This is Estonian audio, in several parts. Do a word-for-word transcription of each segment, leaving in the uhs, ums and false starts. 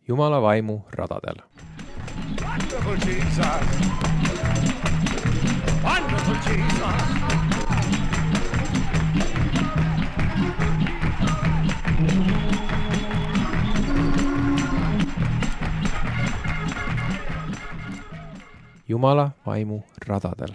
Jumala vaimu radadel. Wonderful Jesus! Wonderful Jesus! Jumala vaimu radadel.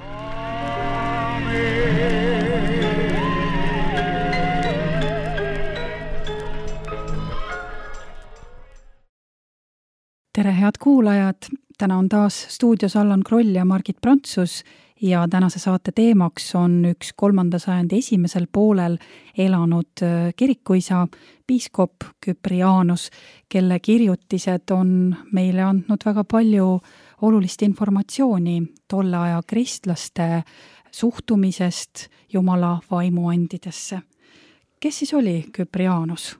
Tere head kuulajad, täna on taas stuudios Allan Kroll ja Margit Prantsus ja tänase saate teemaks on üks kolmanda sajandi esimesel poolel elanud kirikuisa, piiskop Kyprianus, kelle kirjutised on meile andnud väga palju olulist informatsiooni tolle aja kristlaste suhtumisest Jumala vaimuandidesse. Kes siis oli Kyprianus?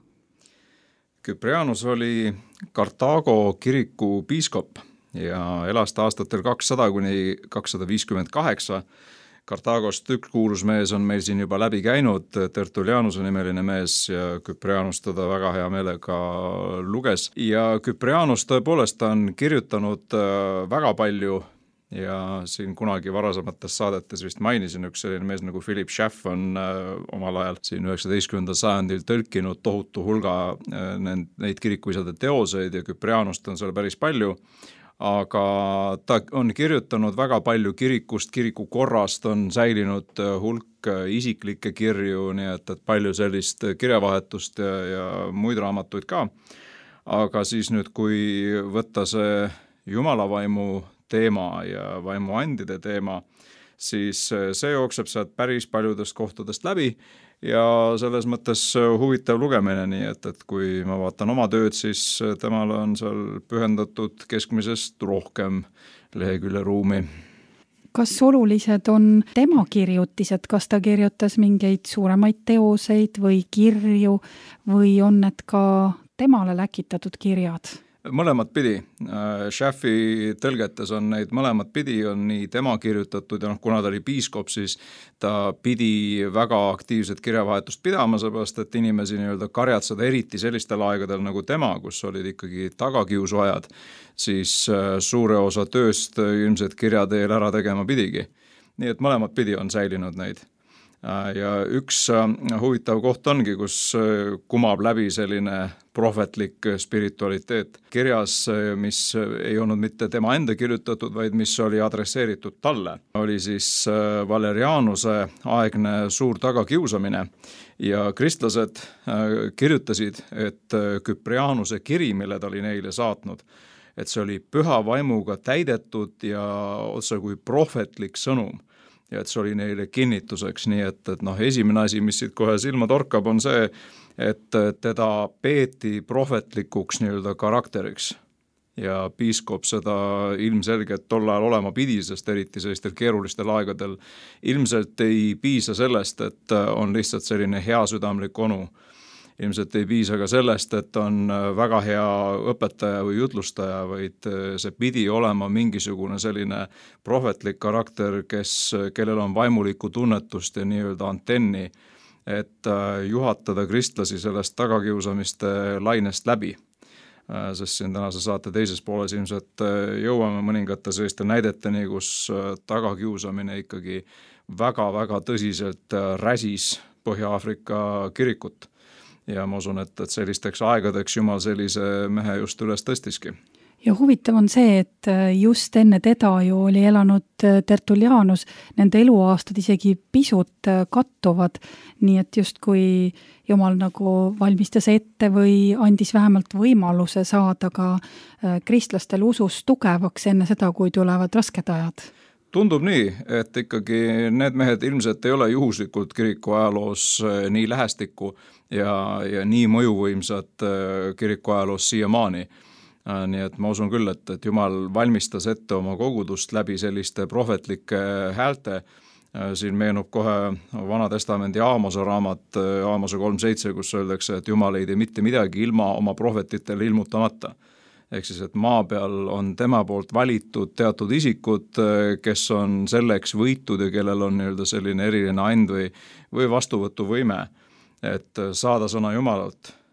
Kyprianus oli Kartaago kiriku piiskop ja elas ta aastatel kakssada kuni kakssada viiskümmend kaheksa. Kartaagost üks kuulus mees on meil siin juba läbi käinud, Tertullianuse nimeline mees ja Kyprianus teda väga hea meelega luges. Ja Kyprianus tõepoolest on kirjutanud väga palju ja siin kunagi varasemates saadetes vist mainisin üks selline mees nagu Philip Schaff on äh, omal ajal siin üheksateistkümnendal sajandil tõlkinud tohutu hulga äh, neid kirikuisade teoseid ja Kyprianust on seal päris palju, aga ta on kirjutanud väga palju kirikust, kirikukorrast on säilinud hulk isiklikke kirju, nii et, et palju sellist kirjavahetust ja, ja muid raamatuid ka. Aga siis nüüd, kui võtta see jumalavaimu teema ja vaimuandide teema, siis see jookseb sealt päris paljudest kohtadest läbi ja selles mõttes huvitav lugemine, nii et, et kui ma vaatan oma tööd, siis temale on seal pühendatud keskmisest rohkem lehekülje ruumi. Kas olulised on tema kirjutised, kas ta kirjutas mingeid suuremaid teoseid või kirju või on need ka temale läkitatud kirjad? Mõlemad pidi. Schaffi tõlgetes on neid mõlemad pidi, on nii tema kirjutatud ja noh, kuna ta oli piiskop, siis ta pidi väga aktiivset kirjavahetust pidama, seepärast, et inimesi nii-öelda karjatseda eriti sellistel aegadel nagu tema, kus olid ikkagi tagakiusuajad, siis suure osa tööst ilmselt kirja teel ära tegema pidigi. Nii et mõlemad pidi on säilinud neid. Ja üks huvitav koht ongi, kus kumab läbi selline prohvetlik spiritualiteet kirjas, mis ei olnud mitte tema enda kirjutatud, vaid mis oli adresseeritud talle. Oli siis Valerianuse aegne suur tagakiusamine ja kristlased kirjutasid, et Kyprianuse kiri, mille ta oli neile saatnud, et see oli püha vaimuga täidetud ja otse kui prohvetlik sõnum. Ja et see oli neile kinnituseks, nii et, et noh, esimene asi, mis siit kohe silma torkab, on see, et teda peeti prohvetlikuks nii-öelda karakteriks. Ja piiskop seda ilmselgelt tol ajal olema pidi, sest eriti sellistel keerulistel aegadel ilmselt ei piisa sellest, et on lihtsalt selline hea südamlik onu. Ilmselt ei piisa ka sellest, et on väga hea õpetaja või jutlustaja, vaid see pidi olema mingisugune selline prohvetlik karakter, kes, kellel on vaimulikku tunnetust ja nii-öelda antenni, et juhatada kristlasi sellest tagakiusamiste lainest läbi. Sest siin tänase saate teises pooles ilmselt jõuame mõningate selliste näideteni, kus tagakiusamine ikkagi väga-väga tõsiselt räsis Põhja-Aafrika kirikut. Ja ma usun, et, et sellisteks aegadeks Jumal sellise mehe just üles tõstiski. Ja huvitav on see, et just enne teda ju oli elanud Tertullianus, nende eluaastad isegi pisut kattuvad, nii et just kui Jumal nagu valmistas ette või andis vähemalt võimaluse saada ka kristlastel usus tugevaks enne seda, kui tulevad rasked ajad. Tundub nii, et ikkagi need mehed ilmselt ei ole juhuslikult kiriku ajaloos nii lähestikku ja, ja nii mõjuvõimsad kiriku ajaloos siiamaani. Nii et ma usun küll, et, et Jumal valmistas ette oma kogudust läbi selliste prohvetlike häälte. Siin meenub kohe Vana Testamendi Aamose raamat, Aamose kolm seitse, kus öeldakse, et Jumal ei tee mitte midagi ilma oma prohvetitele ilmutamata. Ehk siis, et maa peal on tema poolt valitud teatud isikud, kes on selleks võitud ja kellel on nii-öelda selline eriline and või, või vastuvõtuvõime, et saada sõna Jumalalt.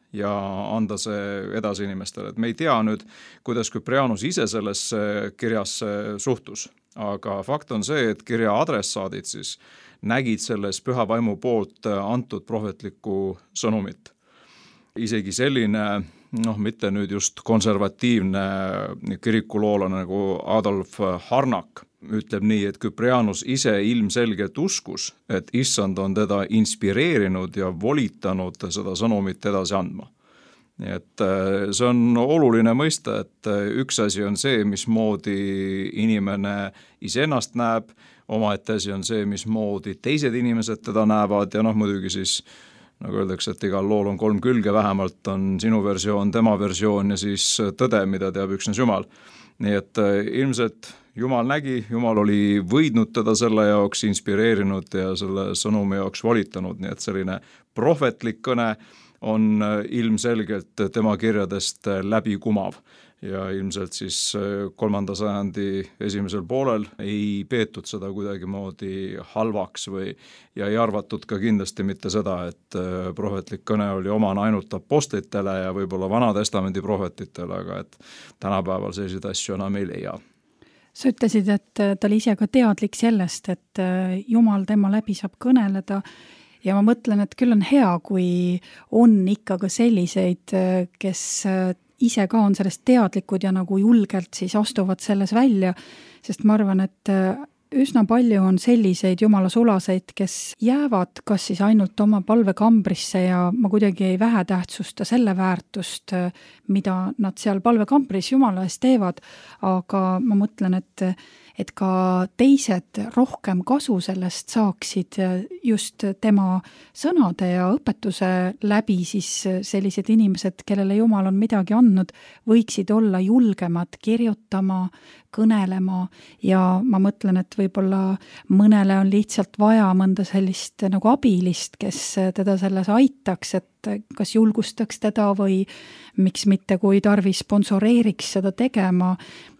ja anda see edasi inimestele. Et me ei tea nüüd, kuidas Küprianus ise sellesse kirjasse suhtus, aga fakt on see, et kirja adressaadid siis nägid selles püha vaimu poolt antud prohvetlikku sõnumit. Isegi selline, noh, mitte nüüd just konservatiivne kirikuloolane nagu Adolf Harnack ütleb nii, et Küprianus ise ilmselgelt uskus, et issand on teda inspireerinud ja volitanud seda sõnumit edasi andma. Nii et see on oluline mõista, et üks asi on see, mismoodi inimene iseennast näeb, omaette asi on see, mismoodi teised inimesed teda näevad ja noh, muidugi siis nagu öeldakse, et igal lool on kolm külge, vähemalt on sinu versioon, tema versioon ja siis tõde, mida teab üksnes Jumal. Nii et ilmselt Jumal nägi, Jumal oli võidnud teda selle jaoks, inspireerinud ja selle sõnumi jaoks volitanud, nii et selline prohvetlik kõne on ilmselgelt tema kirjadest läbi kumav. Ja ilmselt siis kolmanda sajandi esimesel poolel ei peetud seda kuidagi moodi halvaks või ja ei arvatud ka kindlasti mitte seda, et prohvetlik kõne oli omane ainult apostlitele ja võib-olla Vana Testamendi prohvetitele, aga et tänapäeval selliseid asju enam ei leia. Sa ütlesid, et ta oli ise ka teadlik sellest, et Jumal tema läbi saab kõneleda ja ma mõtlen, et küll on hea, kui on ikka ka selliseid, kes ise ka on sellest teadlikud ja nagu julgelt siis astuvad selles välja, sest ma arvan, et üsna palju on selliseid jumala sulaseid, kes jäävad kas siis ainult oma palvekambrisse ja ma kuidagi ei vähetähtsusta selle väärtust, mida nad seal palvekambris jumala eest teevad, aga ma mõtlen, et et ka teised rohkem kasu sellest saaksid just tema sõnade ja õpetuse läbi, siis sellised inimesed, kellele Jumal on midagi andnud, võiksid olla julgemad kirjutama, kõnelema ja ma mõtlen, et võib-olla mõnele on lihtsalt vaja mõnda sellist nagu abilist, kes teda selles aitaks, et kas julgustaks teda või miks mitte, kui tarvis sponsoreeriks seda tegema.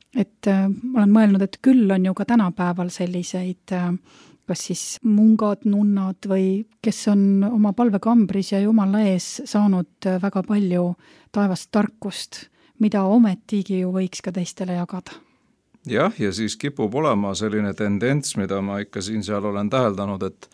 Et ma olen mõelnud, et küll on ju ka tänapäeval selliseid, kas siis mungad, nunnad või kes on oma palvekambris ja Jumala ees saanud väga palju taevast tarkust, mida ometigi ju võiks ka teistele jagada. Jah, ja siis kipub olema selline tendents, mida ma ikka siin seal olen täheldanud, et,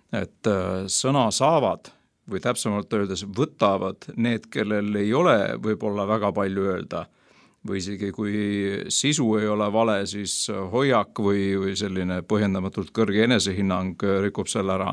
et sõna saavad või täpsemalt öeldes võtavad need, kellel ei ole võib-olla väga palju öelda, või isegi kui sisu ei ole vale, siis hoiak või, või selline põhjendamatult kõrge enesehinnang rikub selle ära.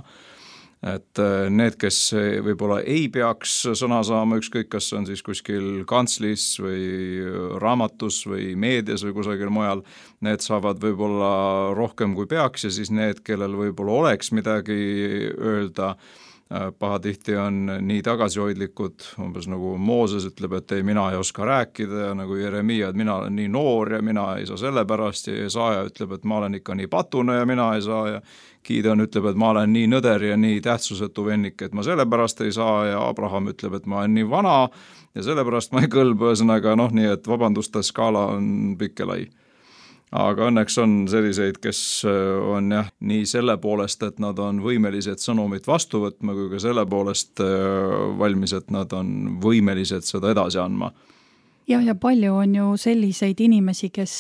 Et need, kes võib-olla ei peaks sõna saama, ükskõik kas on siis kuskil kantslis või raamatus või meedias või kusagil mujal, need saavad võib-olla rohkem kui peaks ja siis need, kellel võib-olla oleks midagi öelda, pahatihti on nii tagasihoidlikud, umbes nagu Mooses ütleb, et ei, mina ei oska rääkida ja nagu Jeremia, et mina olen nii noor ja mina ei saa selle pärast ja Jesaja ütleb, et ma olen ikka nii patune ja mina ei saa ja Gideon ütleb, et ma olen nii nõder ja nii tähtsusetu vennik, et ma selle pärast ei saa ja Abraham ütleb, et ma olen nii vana ja selle pärast ma ei kõlba, ühesõnaga noh, nii et vabanduste skaala on pikk ja lai. Aga õnneks on selliseid, kes on jah, nii selle poolest, et nad on võimelised sõnumit vastu võtma, kui ka selle poolest valmis, et nad on võimelised seda edasi andma. Ja, ja palju on ju selliseid inimesi, kes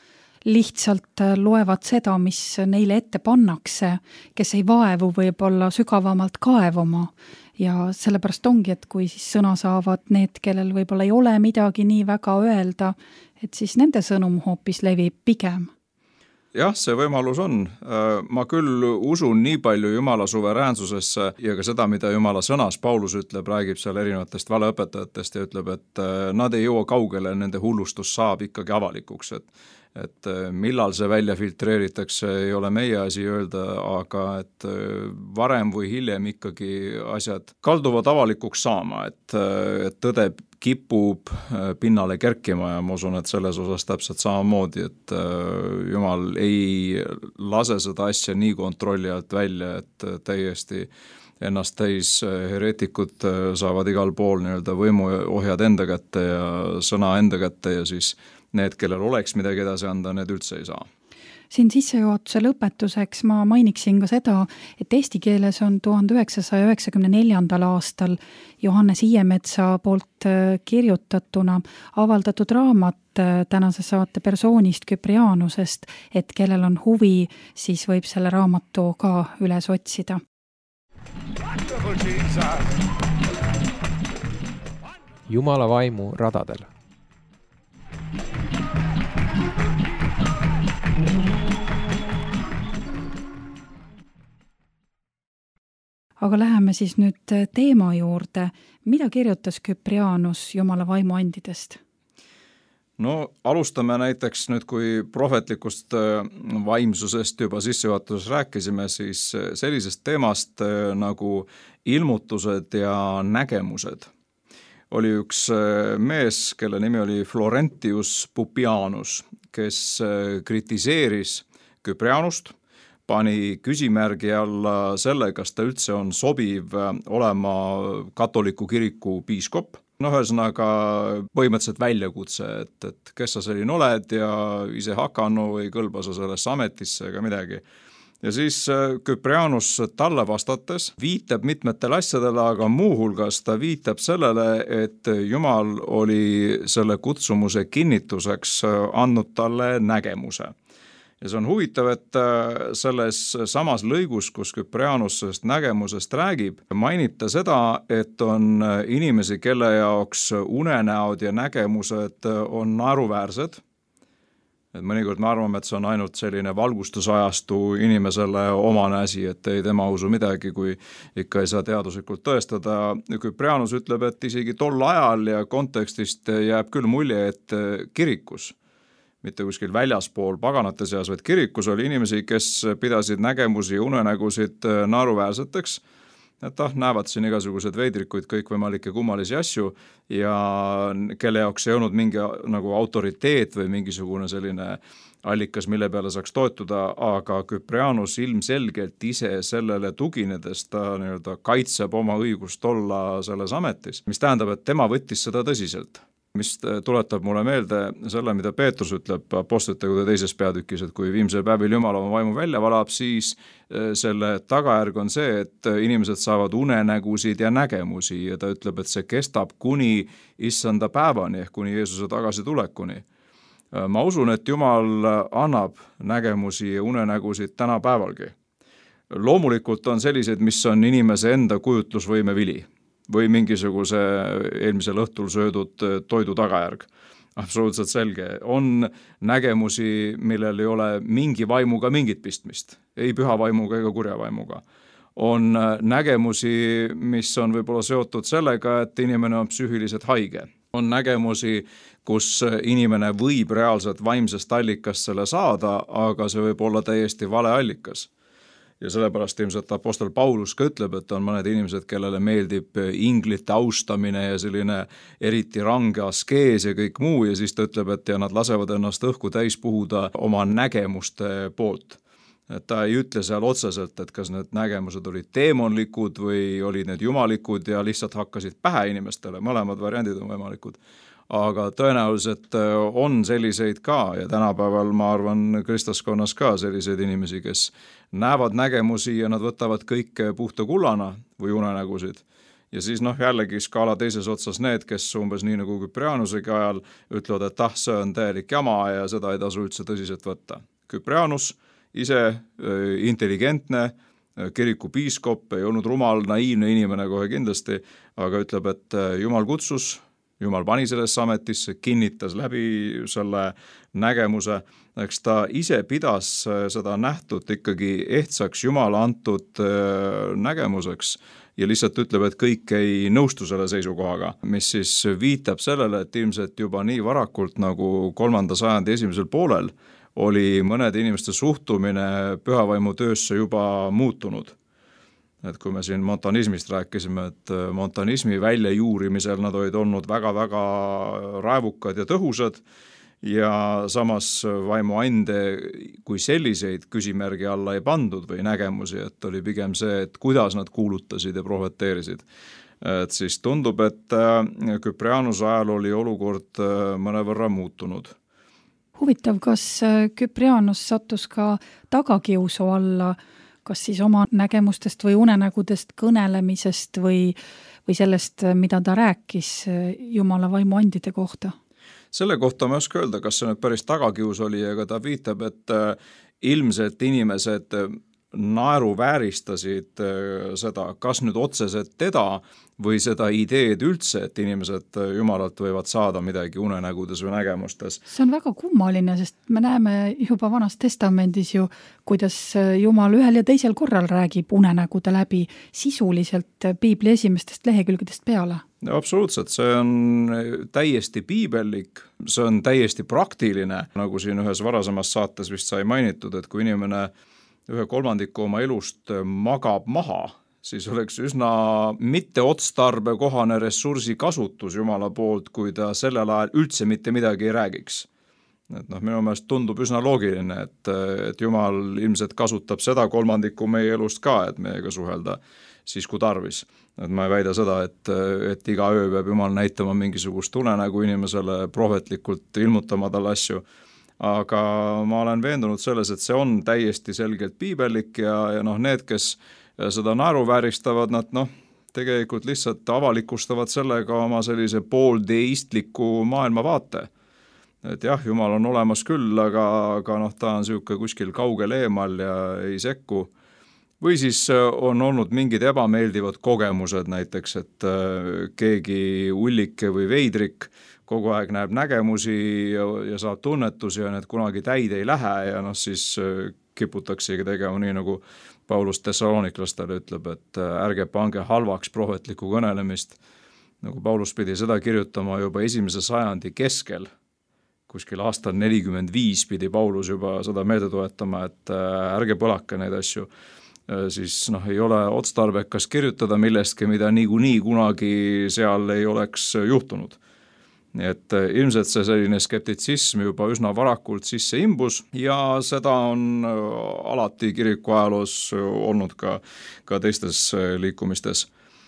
lihtsalt loevad seda, mis neile ette pannakse, kes ei vaevu võib-olla sügavamalt kaevuma. Ja sellepärast ongi, et kui siis sõna saavad need, kellel võib-olla ei ole midagi nii väga öelda, et siis nende sõnum hoopis levib pigem. Jah, see võimalus on. Ma küll usun nii palju Jumala suveräänsusesse ja ka seda, mida Jumala sõnas Paulus ütleb, räägib seal erinevatest valeõpetajatest ja ütleb, et nad ei jõua kaugele, nende hullustus saab ikkagi avalikuks, et et millal see välja filtreeritakse, ei ole meie asi öelda, aga et varem või hiljem ikkagi asjad kalduvad avalikuks saama, et, et tõde kipub pinnale kerkima ja ma usun, et selles osas täpselt samamoodi, et Jumal ei lase seda asja nii kontrolli alt välja, et täiesti ennast täis hereetikud saavad igal pool nii-öelda võimuohjad enda kätte ja sõna enda kätte ja siis need, kellel oleks midagi edasi anda, need üldse ei saa. Siin sissejuhatuse lõpetuseks ma mainiksin ka seda, et eesti keeles on tuhande üheksasaja üheksakümne neljandal aastal Johannes Iiemetsa poolt kirjutatuna avaldatud raamat tänase saate persoonist Küprianusest, et kellel on huvi, siis võib selle raamatu ka üles otsida. Jumala vaimu radadel. Aga läheme siis nüüd teema juurde. Mida kirjutas Küprianus Jumala vaimu andidest? No alustame näiteks nüüd, kui prohvetlikust vaimsusest juba sissejuhatuses rääkisime, siis sellisest teemast nagu ilmutused ja nägemused. Oli üks mees, kelle nimi oli Florentius Pupianus, kes kritiseeris Küprianust, pani küsimärgi alla selle, kas ta üldse on sobiv olema katoliku kiriku piiskop. No ühesõnaga põhimõtteliselt väljakutse, et, et kes sa selline oled ja ise hakanu või kõlba sa sellesse ametisse ega midagi. Ja siis Küprianus talle vastates viitab mitmetele asjadele, aga muuhulgas ta viitab sellele, et Jumal oli selle kutsumuse kinnituseks andnud talle nägemuse. Ja see on huvitav, et selles samas lõigus, kus Küprianus sellest nägemusest räägib, mainib ta seda, et on inimesi, kelle jaoks unenäod ja nägemused on naeruväärsed. Et mõnikord me arvame, et see on ainult selline valgustusajastu inimesele omane asi, et ei tema usu midagi, kui ikka ei saa teaduslikult tõestada. Küprianus ütleb, et isegi tol ajal ja kontekstist jääb küll mulje, et kirikus, mitte kuskil väljaspool paganate seas, vaid kirikus oli inimesi, kes pidasid nägemusi ja unenägusid naeruväärseteks, et ah, näevad siin igasugused veidrikuid, kõikvõimalikke kummalisi asju ja kelle jaoks ei olnud mingi nagu autoriteet või mingisugune selline allikas, mille peale saaks toetuda, aga Küprianus ilmselgelt ise sellele tuginedes ta nii-öelda kaitseb oma õigust olla selles ametis, mis tähendab, et tema võttis seda tõsiselt. Mis tuletab mulle meelde selle, mida Peetrus ütleb apostlite teises peatükis, et kui viimsel päevil Jumal oma vaimu välja valab, siis selle tagajärg on see, et inimesed saavad unenägusid ja nägemusi ja ta ütleb, et see kestab kuni issanda päevani ehk kuni Jeesuse tagasi tulekuni. Ma usun, et Jumal annab nägemusi ja unenägusid tänapäevalgi. Loomulikult on sellised, mis on inimese enda kujutlusvõime vili või mingisuguse eelmisel õhtul söödud toidu tagajärg. Absoluutselt selge. On nägemusi, millel ei ole mingi vaimuga mingit pistmist. Ei püha vaimuga ega kurja vaimuga. On nägemusi, mis on võib-olla seotud sellega, et inimene on psüühiliselt haige. On nägemusi, kus inimene võib reaalselt vaimsest allikast selle saada, aga see võib olla täiesti vale allikas. Ja sellepärast ilmselt apostel Paulus ka ütleb, et on mõned inimesed, kellele meeldib inglite austamine ja selline eriti range askees ja kõik muu ja siis ta ütleb, et ja nad lasevad ennast õhku täis puhuda oma nägemuste poolt. Et ta ei ütle seal otseselt, et kas need nägemused olid teemonlikud või olid need jumalikud ja lihtsalt hakkasid pähe inimestele, mõlemad variandid on võimalikud. Aga tõenäoliselt on selliseid ka ja tänapäeval ma arvan kristlaskonnas ka selliseid inimesi, kes näevad nägemusi ja nad võtavad kõik puhta kullana või unenägusid. Ja siis noh jällegi skaala teises otsas need, kes umbes nii nagu Küprianusegi ajal ütlevad, et ah, see on täielik jama ja seda ei tasu üldse tõsiselt võtta. Küprianus ise intelligentne, kiriku piiskop, ei olnud rumal, naiivne inimene kohe kindlasti, aga ütleb, et Jumal kutsus, Jumal pani sellesse ametisse, kinnitas läbi selle nägemuse, eks ta ise pidas seda nähtut ikkagi ehtsaks Jumala antud nägemuseks ja lihtsalt ütleb, et kõik ei nõustu selle seisukohaga, mis siis viitab sellele, et ilmselt juba nii varakult nagu kolmanda sajandi esimesel poolel oli mõnede inimeste suhtumine pühavaimu töösse juba muutunud. Et kui me siin montanismist rääkisime, et montanismi väljajuurimisel nad olid olnud väga-väga raevukad ja tõhusad ja samas vaimu ande kui selliseid küsimärgi alla ei pandud või nägemusi, et oli pigem see, et kuidas nad kuulutasid ja prohveteerisid. Et siis tundub, et Küprianuse ajal oli olukord mõnevõrra muutunud. Huvitav, kas Küprianus sattus ka tagakiusu alla, kas siis oma nägemustest või unenägudest kõnelemisest või, või sellest, mida ta rääkis Jumala vaimu andide kohta? Selle kohta ma ei oska öelda, kas see nüüd päris tagakius oli, aga ta viitab, et ilmselt inimesed naeruvääristasid seda, kas nüüd otseselt teda või seda ideed üldse, et inimesed Jumalalt võivad saada midagi unenägudes või nägemustes. See on väga kummaline, sest me näeme juba Vanas Testamendis ju, kuidas Jumal ühel ja teisel korral räägib unenägude läbi sisuliselt piibli esimestest lehekülgedest peale. Absoluutselt, see on täiesti piibellik, see on täiesti praktiline, nagu siin ühes varasemas saates vist sai mainitud, et kui inimene ühe kolmandiku oma elust magab maha, siis oleks üsna mitteotstarbekohane ressursi kasutus Jumala poolt, kui ta sellel ajal üldse mitte midagi ei räägiks. Et noh, minu meelest tundub üsna loogiline, et, et Jumal ilmselt kasutab seda kolmandikku meie elust ka, et meiega suhelda siis kui tarvis. Et ma ei väida seda, et, et iga öö peab Jumal näitama mingisugust unenägu inimesele, prohvetlikult ilmutama talle asju, aga ma olen veendunud selles, et see on täiesti selgelt piibellik ja, ja noh, need, kes seda naeruvääristavad, nad noh, tegelikult lihtsalt avalikustavad sellega oma sellise pooldeistliku maailmavaate. Et jah, Jumal on olemas küll, aga, aga noh, ta on siuke kuskil kaugel eemal ja ei sekku. Või siis on olnud mingid ebameeldivad kogemused näiteks, et keegi ullike või veidrik kogu aeg näeb nägemusi ja, ja saab tunnetusi ja need kunagi täide ei lähe ja noh, siis kiputaksegi tegema nii, nagu Paulus Thessaloniklastele ütleb, et ärge pange halvaks prohvetlikku kõnelemist. Nagu Paulus pidi seda kirjutama juba esimese sajandi keskel, kuskil aastal nelikümmend viis pidi Paulus juba seda meelde toetama, et ärge põlake neid asju. Siis noh, ei ole otstarbekas kirjutada millestki, mida niikuinii kunagi seal ei oleks juhtunud. Nii et ilmselt see selline skeptitsism juba üsna varakult sisse imbus ja seda on alati kiriku ajaloos olnud ka, ka teistes liikumistes.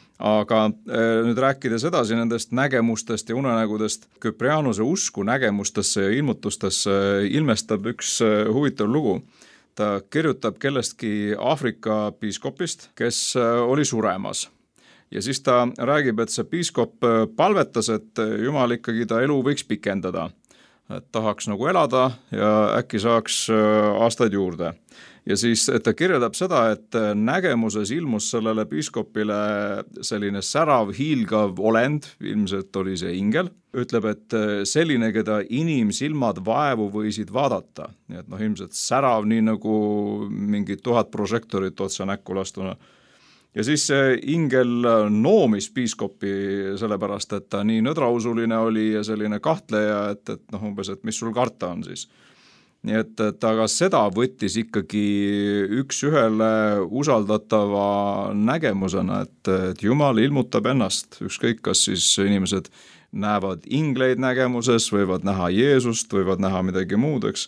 Aga nüüd rääkides edasi nendest nägemustest ja unenägudest, Küprianuse usku nägemustesse ja ilmutustesse ilmestab üks huvitav lugu. Ta kirjutab kellestki Aafrika piiskopist, kes oli suremas. Ja siis ta räägib, et see piiskop palvetas, et Jumal ikkagi ta elu võiks pikendada. Et tahaks nagu elada ja äkki saaks aastaid juurde. Ja siis ta kirjeldab seda, et nägemuses ilmus sellele piiskopile selline särav, hiilgav olend, ilmselt oli see ingel, ütleb, et selline, keda inimsilmad vaevu võisid vaadata. Nii et noh, ilmselt särav, nii nagu mingi tuhat prožektorit otsa näkku lastuna. Ja siis see ingel noomis piiskopi sellepärast, et ta nii nõdrausuline oli ja selline kahtleja, et, et noh, umbes, et mis sul karta on siis. Nii et, et aga seda võttis ikkagi üks ühele usaldatava nägemusena, et, et Jumal ilmutab ennast, ükskõik kas siis inimesed näevad ingleid nägemuses, võivad näha Jeesust, võivad näha midagi muud, eks.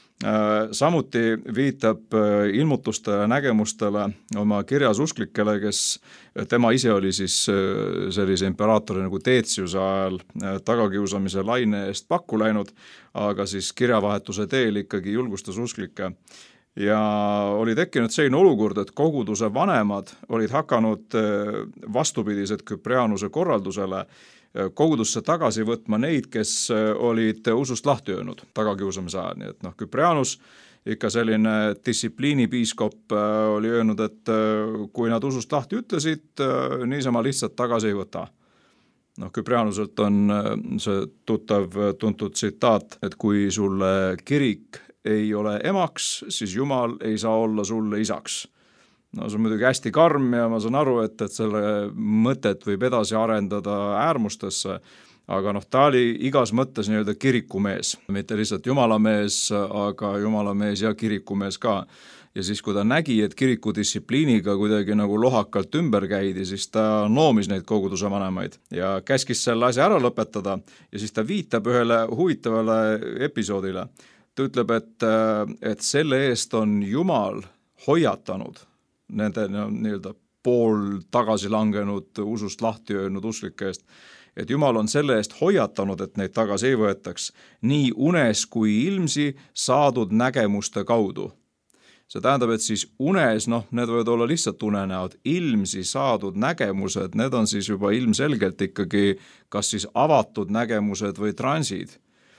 Samuti viitab ilmutustele nägemustele oma kirjas usklikele, kes tema ise oli siis sellise imperaatori nagu Teetsiuse ajal tagakiusamise laine eest pakku läinud, aga siis kirjavahetuse teel ikkagi julgustas usklikke. Ja oli tekkinud selline olukord, et koguduse vanemad olid hakanud vastupidiselt Küprianuse korraldusele kogudusse tagasi võtma neid, kes olid usust lahti öelnud tagakiusamise ajal. Nii et noh, Küprianus, ikka selline distsipliinipiiskop oli öelnud, et kui nad usust lahti ütlesid, niisama lihtsalt tagasi ei võta. Noh, Küprianuselt on see tuttav tuntud tsitaat, et kui sulle kirik ei ole emaks, siis Jumal ei saa olla sulle isaks. No see on muidugi hästi karm ja ma saan aru, et, et selle mõtet võib edasi arendada äärmustesse, aga noh, ta oli igas mõttes nii-öelda kirikumees, mitte lihtsalt jumalamees, aga jumalamees ja kirikumees ka. Ja siis, kui ta nägi, et kirikudistsipliiniga kuidagi nagu lohakalt ümber käidi, siis ta noomis neid koguduse vanemaid ja käskis selle asja ära lõpetada ja siis ta viitab ühele huvitavale episoodile. Ta ütleb, et, et selle eest on Jumal hoiatanud nende nii-öelda pool tagasi langenud, usust lahti öelnud usklike eest, et Jumal on selle eest hoiatanud, et neid tagasi ei võetaks, nii unes kui ilmsi saadud nägemuste kaudu. See tähendab, et siis unes, noh, need võivad olla lihtsalt unenäod, ilmsi saadud nägemused, need on siis juba ilmselgelt ikkagi kas siis avatud nägemused või transid.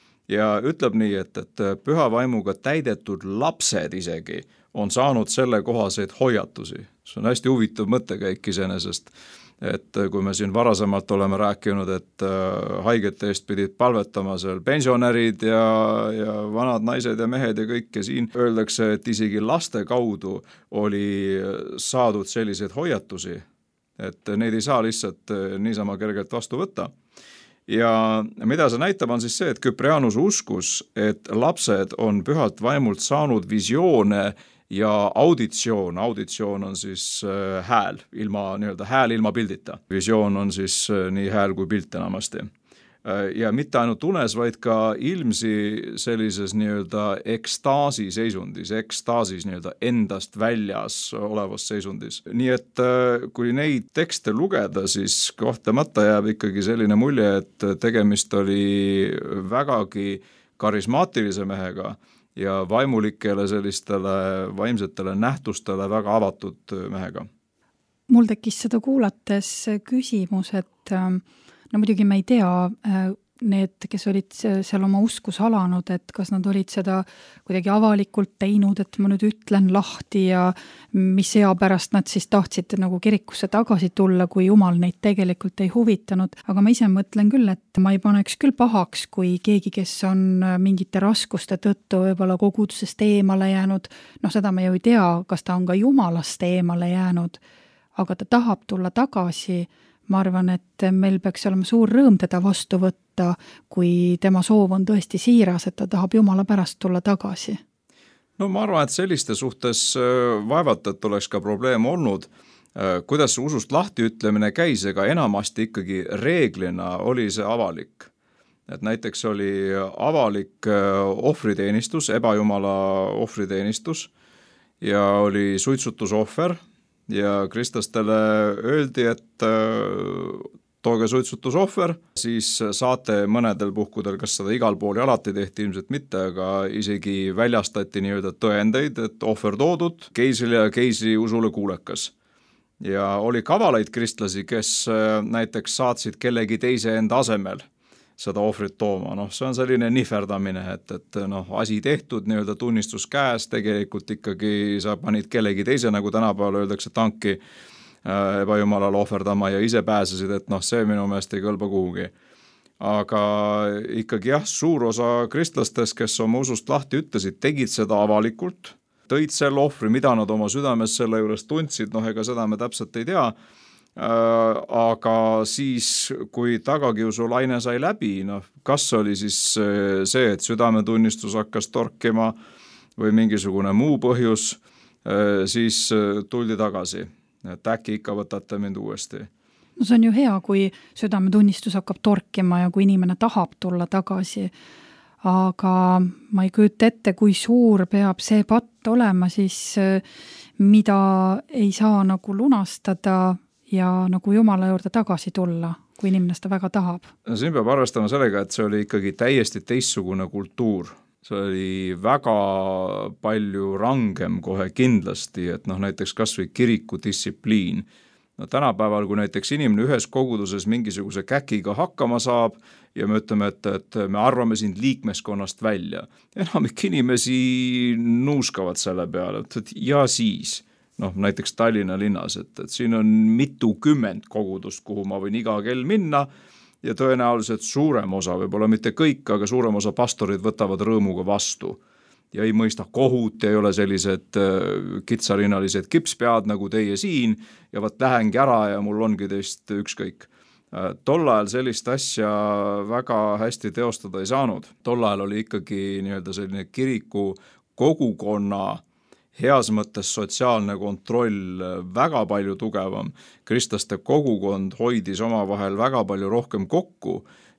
Ja ütleb nii, et, et püha vaimuga täidetud lapsed isegi on saanud selle kohaseid hoiatusi. See on hästi huvitav mõttekäik iseenesest, et kui me siin varasemalt oleme rääkinud, et haigete eest pidid palvetama seal pensionärid ja, ja vanad naised ja mehed ja kõik, ja siin öeldakse, et isegi laste kaudu oli saadud selliseid hoiatusi, et neid ei saa lihtsalt niisama kergelt vastu võtta. Ja mida see näitab on siis see, et Küprianus uskus, et lapsed on pühalt vaimult saanud visioone ja auditsioon, auditsioon on siis äh, hääl, ilma, nii-öelda hääl ilma pildita. Visioon on siis äh, nii hääl kui pilt enamasti. Äh, ja mitte ainult unes, vaid ka ilmsi sellises nii-öelda ekstaasi seisundis, ekstaasis nii-öelda endast väljas olevas seisundis. Nii et äh, kui neid tekste lugeda, siis kohtlemata jääb ikkagi selline mulje, et tegemist oli vägagi karismaatilise mehega, ja vaimulikele sellistele vaimsetele nähtustele väga avatud mehega. Mul tekkis seda kuulates küsimus, et no muidugi me ei tea, need, kes olid seal oma uskus alanud, et kas nad olid seda kuidagi avalikult teinud, et ma nüüd ütlen lahti ja mis ea pärast nad siis tahtsid nagu kirikusse tagasi tulla, kui Jumal neid tegelikult ei huvitanud. Aga ma ise mõtlen küll, et ma ei paneks küll pahaks, kui keegi, kes on mingite raskuste tõttu võib-olla kogudusest eemale jäänud, noh seda me ju ei tea, kas ta on ka Jumalast eemale jäänud, aga ta tahab tulla tagasi. Ma arvan, et meil peaks olema suur rõõm teda vastu võtta, kui tema soov on tõesti siiras, et ta tahab Jumala pärast tulla tagasi. No ma arvan, et selliste suhtes vaevalt, et oleks ka probleem olnud. Kuidas usust lahti ütlemine käis, ega enamasti ikkagi reeglina oli see avalik. Et näiteks oli avalik ohvriteenistus, ebajumala ohvriteenistus ja oli suitsutusohver, ja kristlastele öeldi, et tooge suitsutusohver, siis saate mõnedel puhkudel, kas seda igal pool ja alati tehti ilmselt mitte, aga isegi väljastati nii-öelda tõendeid, et ohver toodud, keisrile ja keisri usule kuulekas. Ja oli kavalaid kristlasi, kes näiteks saatsid kellegi teise enda asemel seda ohvrit tooma, noh see on selline nihverdamine, et, et noh, asi tehtud, nii-öelda tunnistus käes, tegelikult ikkagi sa panid kellegi teise, nagu tänapäeval öeldakse tanki äh, ebajumalale ohverdama ja ise pääsesid, et noh, see minu meelest ei kõlba kuhugi. Aga ikkagi jah, suur osa kristlastest, kes oma usust lahti ütlesid, tegid seda avalikult, tõid selle ohvri, mida nad oma südames selle juures tundsid, noh ega seda me täpselt ei tea, aga siis, kui tagakiusu laine sai läbi, noh, kas oli siis see, et südametunnistus hakkas torkima või mingisugune muu põhjus, siis tuldi tagasi, et äkki ikka võtate mind uuesti. No see on ju hea, kui südametunnistus hakkab torkima ja kui inimene tahab tulla tagasi, aga ma ei kujuta ette, kui suur peab see patt olema siis, mida ei saa nagu lunastada ja nagu Jumala juurde tagasi tulla, kui inimene seda väga tahab. Siin peab arvestama sellega, et see oli ikkagi täiesti teistsugune kultuur. See oli väga palju rangem kohe kindlasti, et noh, näiteks kas või kiriku distsipliin. No, tänapäeval, kui näiteks inimene ühes koguduses mingisuguse käkiga hakkama saab ja me ütleme, et, et me arvame sind liikmeskonnast välja. Enamik inimesi nuuskavad selle peale, et ja siis... noh, näiteks Tallinna linnas, et, et siin on mitu kümmend kogudust, kuhu ma võin iga kell minna ja tõenäoliselt suurem osa, võib-olla mitte kõik, aga suurem osa pastorid võtavad rõõmuga vastu ja ei mõista kohut ja ei ole sellised kitsarinnalised kipspead nagu teie siin ja võt lähengi ära ja mul ongi teist ükskõik. Tol ajal sellist asja väga hästi teostada ei saanud. Tol ajal oli ikkagi nii-öelda selline kiriku kogukonna heas mõttes sotsiaalne kontroll väga palju tugevam. Kristlaste kogukond hoidis oma vahel väga palju rohkem kokku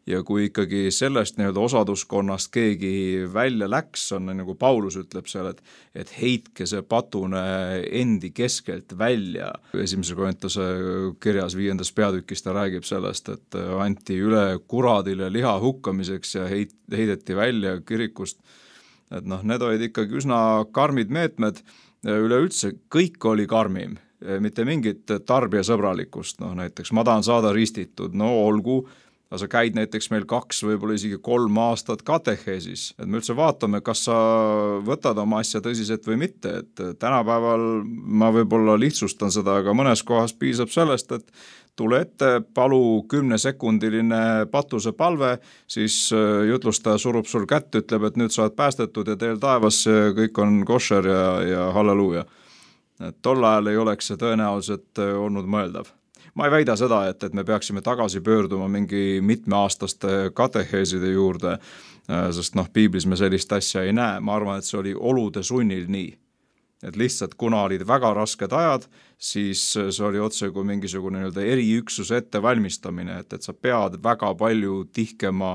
ja kui ikkagi sellest nii-öelda osaduskonnast keegi välja läks, on nagu Paulus ütleb seal, et, et heitke see patune endi keskelt välja. Esimese Korintuse kirjas viiendas peatükis ta räägib sellest, et anti üle kuradile liha hukkamiseks ja heit, heideti välja kirikust. Et noh, need olid ikkagi üsna karmid meetmed, üleüldse kõik oli karmim, mitte mingit tarbijasõbralikust, noh näiteks ma tahan saada ristitud, no olgu, aga sa käid näiteks meil kaks, võib-olla isegi kolm aastat kateheesis, et me üldse vaatame, kas sa võtad oma asja tõsiselt või mitte, et tänapäeval ma võib-olla lihtsustan seda, aga mõnes kohas piisab sellest, et tule ette, palu kümnesekundiline patuse palve, siis jutlustaja surub sul kätt, ütleb, et nüüd sa oled päästetud ja teel taevas kõik on košer ja, ja halleluuja. Et tol ajal ei oleks see tõenäoliselt olnud mõeldav. Ma ei väida seda, et, et me peaksime tagasi pöörduma mingi mitmeaastaste kateheeside juurde, sest noh, piiblis me sellist asja ei näe. Ma arvan, et see oli olude sunnil nii. Et lihtsalt kuna olid väga rasked ajad, siis see oli otse kui mingisugune nii-öelda eriüksuse ettevalmistamine, et, et sa pead väga palju tihkema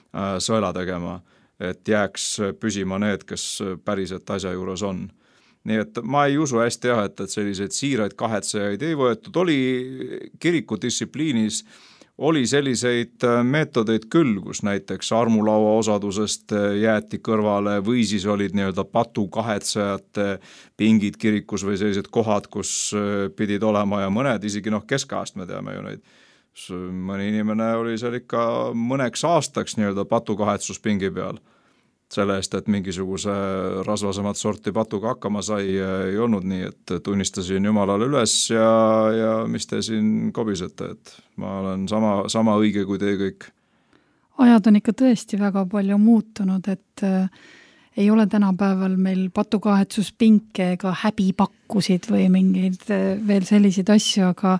sõela tegema, et jääks püsima need, kes päriselt asja juures on. Nii et ma ei usu hästi jah, et, et selliseid siiraid kahetsejaid ei võetud. Oli kirikudistsipliinis, oli selliseid meetodeid küll, kus näiteks armulaua osadusest jäeti kõrvale või siis olid nii-öelda patu kahetsejate pingid kirikus või sellised kohad, kus pidid olema ja mõned, isegi noh keskajast me teame ju neid. Mõni inimene oli seal ikka mõneks aastaks nii-öelda patu kahetsuspingi peal. Selle eest, et mingisuguse rasvasemat sorti patuga hakkama sai, ei olnud nii, et tunnistasin Jumalale üles ja, ja mis te siin kobisete, et ma olen sama, sama õige kui teie kõik. Ajad on ikka tõesti väga palju muutunud, et äh, ei ole tänapäeval meil patukahetsuspinke ega häbipakkusid või mingeid äh, veel selliseid asju, aga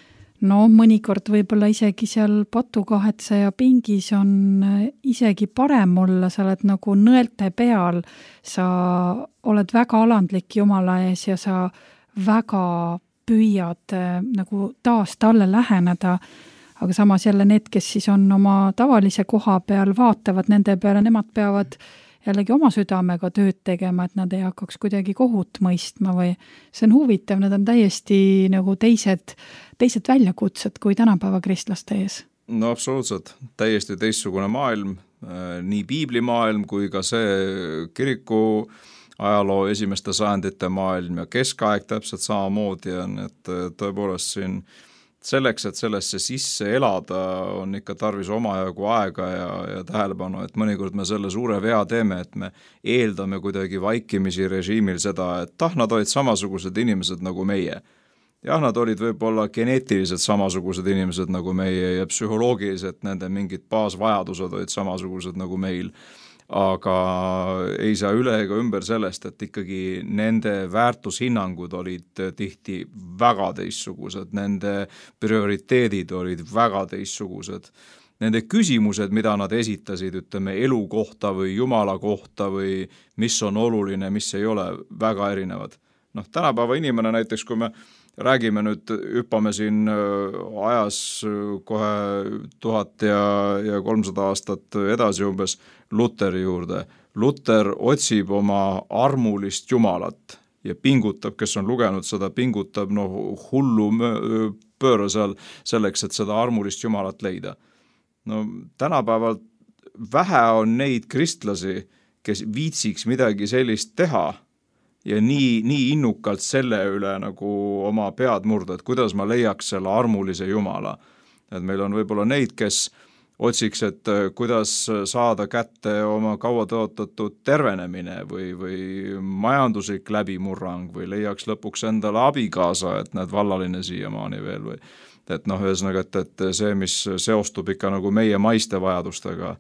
no mõnikord võib-olla isegi seal patukahetseja pingis on isegi parem olla, sa oled nagu nõelte peal, sa oled väga alandlik Jumala ees ja sa väga püüad nagu taas talle läheneda, aga samas jälle need, kes siis on oma tavalise koha peal, vaatavad nende peale, nemad peavad jällegi oma südamega tööd tegema, et nad ei hakkaks kuidagi kohut mõistma või see on huvitav, need on täiesti nagu teised, teised väljakutsed kui tänapäeva kristlaste ees. No absoluutselt, täiesti teistsugune maailm, nii piiblimaailm kui ka see kiriku ajaloo esimeste sajandite maailm ja keskaeg täpselt samamoodi on, et tõepoolest siin selleks, et sellesse sisse elada, on ikka tarvis omajagu aega ja, ja tähelepanu, et mõnikord me selle suure vea teeme, et me eeldame kuidagi vaikimisi režiimil seda, et tah, nad olid samasugused inimesed nagu meie. Jah, nad olid võib-olla geneetiliselt samasugused inimesed nagu meie ja psühholoogiliselt nende mingid baasvajadused olid samasugused nagu meil. Aga ei saa üle ega ümber sellest, et ikkagi nende väärtushinnangud olid tihti väga teistsugused, nende prioriteedid olid väga teistsugused. Nende küsimused, mida nad esitasid, ütleme elu kohta või Jumala kohta või mis on oluline, mis ei ole, väga erinevad. Noh, tänapäeva inimene näiteks, kui me räägime nüüd, hüppame siin ajas kohe tuhat ja, ja kolmsada aastat edasi umbes Luteri juurde. Luter otsib oma armulist Jumalat ja pingutab, kes on lugenud seda, pingutab no, hullu pööra seal selleks, et seda armulist Jumalat leida. No, tänapäeval vähe on neid kristlasi, kes viitsiks midagi sellist teha ja nii, nii innukalt selle üle nagu oma pead murda, et kuidas ma leiaks selle armulise Jumala. Et meil on võib-olla neid, kes otsiks, et kuidas saada kätte oma kaua tõotatud tervenemine või, või majanduslik läbimurrang või leiaks lõpuks endale abikaasa, et näed vallaline siiamaani veel või et noh, ühesõnaga, et, et see, mis seostub ikka nagu meie maiste vajadustega.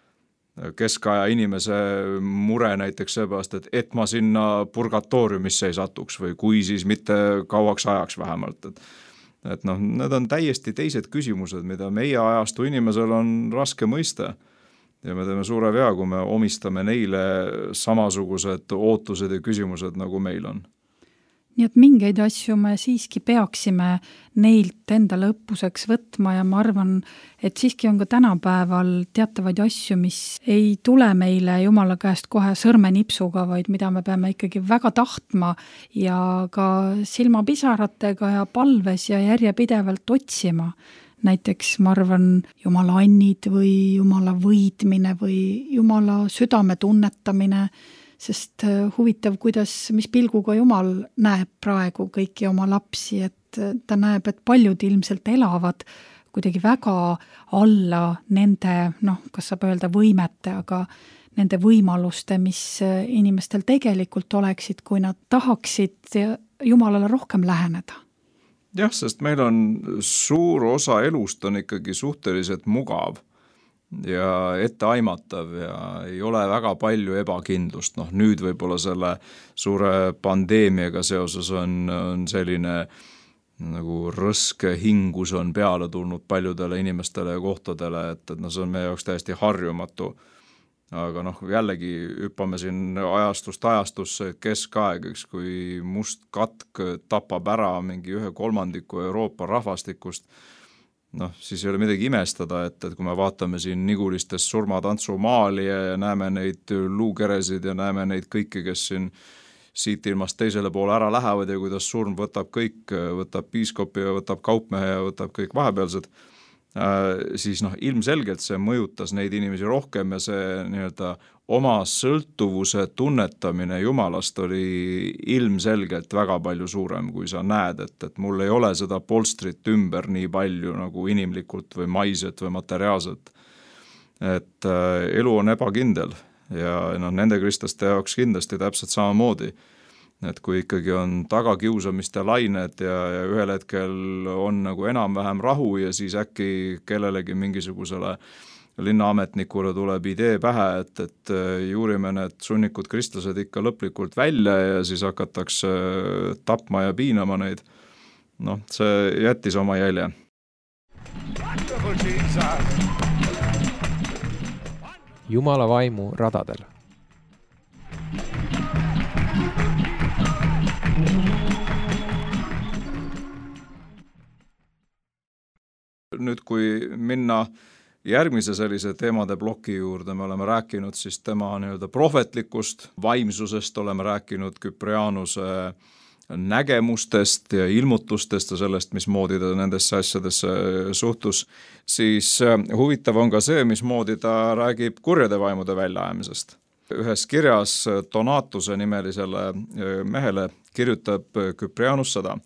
Keskaja inimese mure näiteks seepärast, et, et ma sinna purgatooriumisse ei satuks või kui siis mitte kauaks ajaks vähemalt. Et, et noh, need on täiesti teised küsimused, mida meie ajastu inimesel on raske mõista ja me teeme suure vea, kui me omistame neile samasugused ootused ja küsimused, nagu meil on. nii et mingeid asju me siiski peaksime neilt endale õppuseks võtma ja ma arvan, et siiski on ka tänapäeval teatavaid asju, mis ei tule meile Jumala käest kohe sõrmenipsuga, vaid mida me peame ikkagi väga tahtma ja ka silmapisaratega ja palves ja järjepidevalt otsima. Näiteks ma arvan Jumala annid või Jumala võidmine või Jumala südame tunnetamine, sest huvitav, kuidas, mis pilguga Jumal näeb praegu kõiki oma lapsi, et ta näeb, et paljud ilmselt elavad kuidagi väga alla nende, noh, kas saab öelda võimete, aga nende võimaluste, mis inimestel tegelikult oleksid, kui nad tahaksid Jumalale rohkem läheneda. Jah, sest meil on suur osa elust on ikkagi suhteliselt mugav ja etteaimatav ja ei ole väga palju ebakindlust. Noh, nüüd võib-olla selle suure pandeemiaga seoses on, on selline nagu rõske hingus on peale tulnud paljudele inimestele ja kohtadele, et, et no, see on meie jaoks täiesti harjumatu. Aga noh, jällegi hüppame siin ajastust ajastusse keskaeg, eks, kui must katk tapab ära mingi ühe kolmandiku Euroopa rahvastikust, noh, siis ei ole midagi imestada, et, et kui me vaatame siin Nigulistest surmatantsu maali ja näeme neid luukeresid ja näeme neid kõiki, kes siin siit ilmast teisele poole ära lähevad ja kuidas surm võtab kõik, võtab piiskopi ja võtab kaupmehe ja võtab kõik vahepealsed, siis noh, ilmselgelt see mõjutas neid inimesi rohkem ja see nii-öelda oma sõltuvuse tunnetamine Jumalast oli ilmselgelt väga palju suurem, kui sa näed, et, et mul ei ole seda polstrit ümber nii palju nagu inimlikult või maiset või materiaalset. Et äh, elu on ebakindel ja no, nende kristlaste jaoks kindlasti täpselt samamoodi. Et kui ikkagi on tagakiusamiste lained ja, ja ühel hetkel on nagu enam-vähem rahu ja siis äkki kellelegi mingisugusele linnaametnikule tuleb idee pähe, et, et juurime need sunnikud kristlased ikka lõplikult välja ja siis hakatakse tapma ja piinama neid. Noh, see jättis oma jälje. Jumala vaimu radadel. Nüüd, kui minna järgmise sellise teemade ploki juurde, me oleme rääkinud siis tema nii-öelda prohvetlikust vaimsusest, oleme rääkinud Küprianuse nägemustest ja ilmutustest ja sellest, mismoodi ta nendesse asjadesse suhtus, siis huvitav on ka see, mismoodi ta räägib kurjade vaimude väljaajamisest. Ühes kirjas Donatuse nimelisele mehele kirjutab Küprianus seda,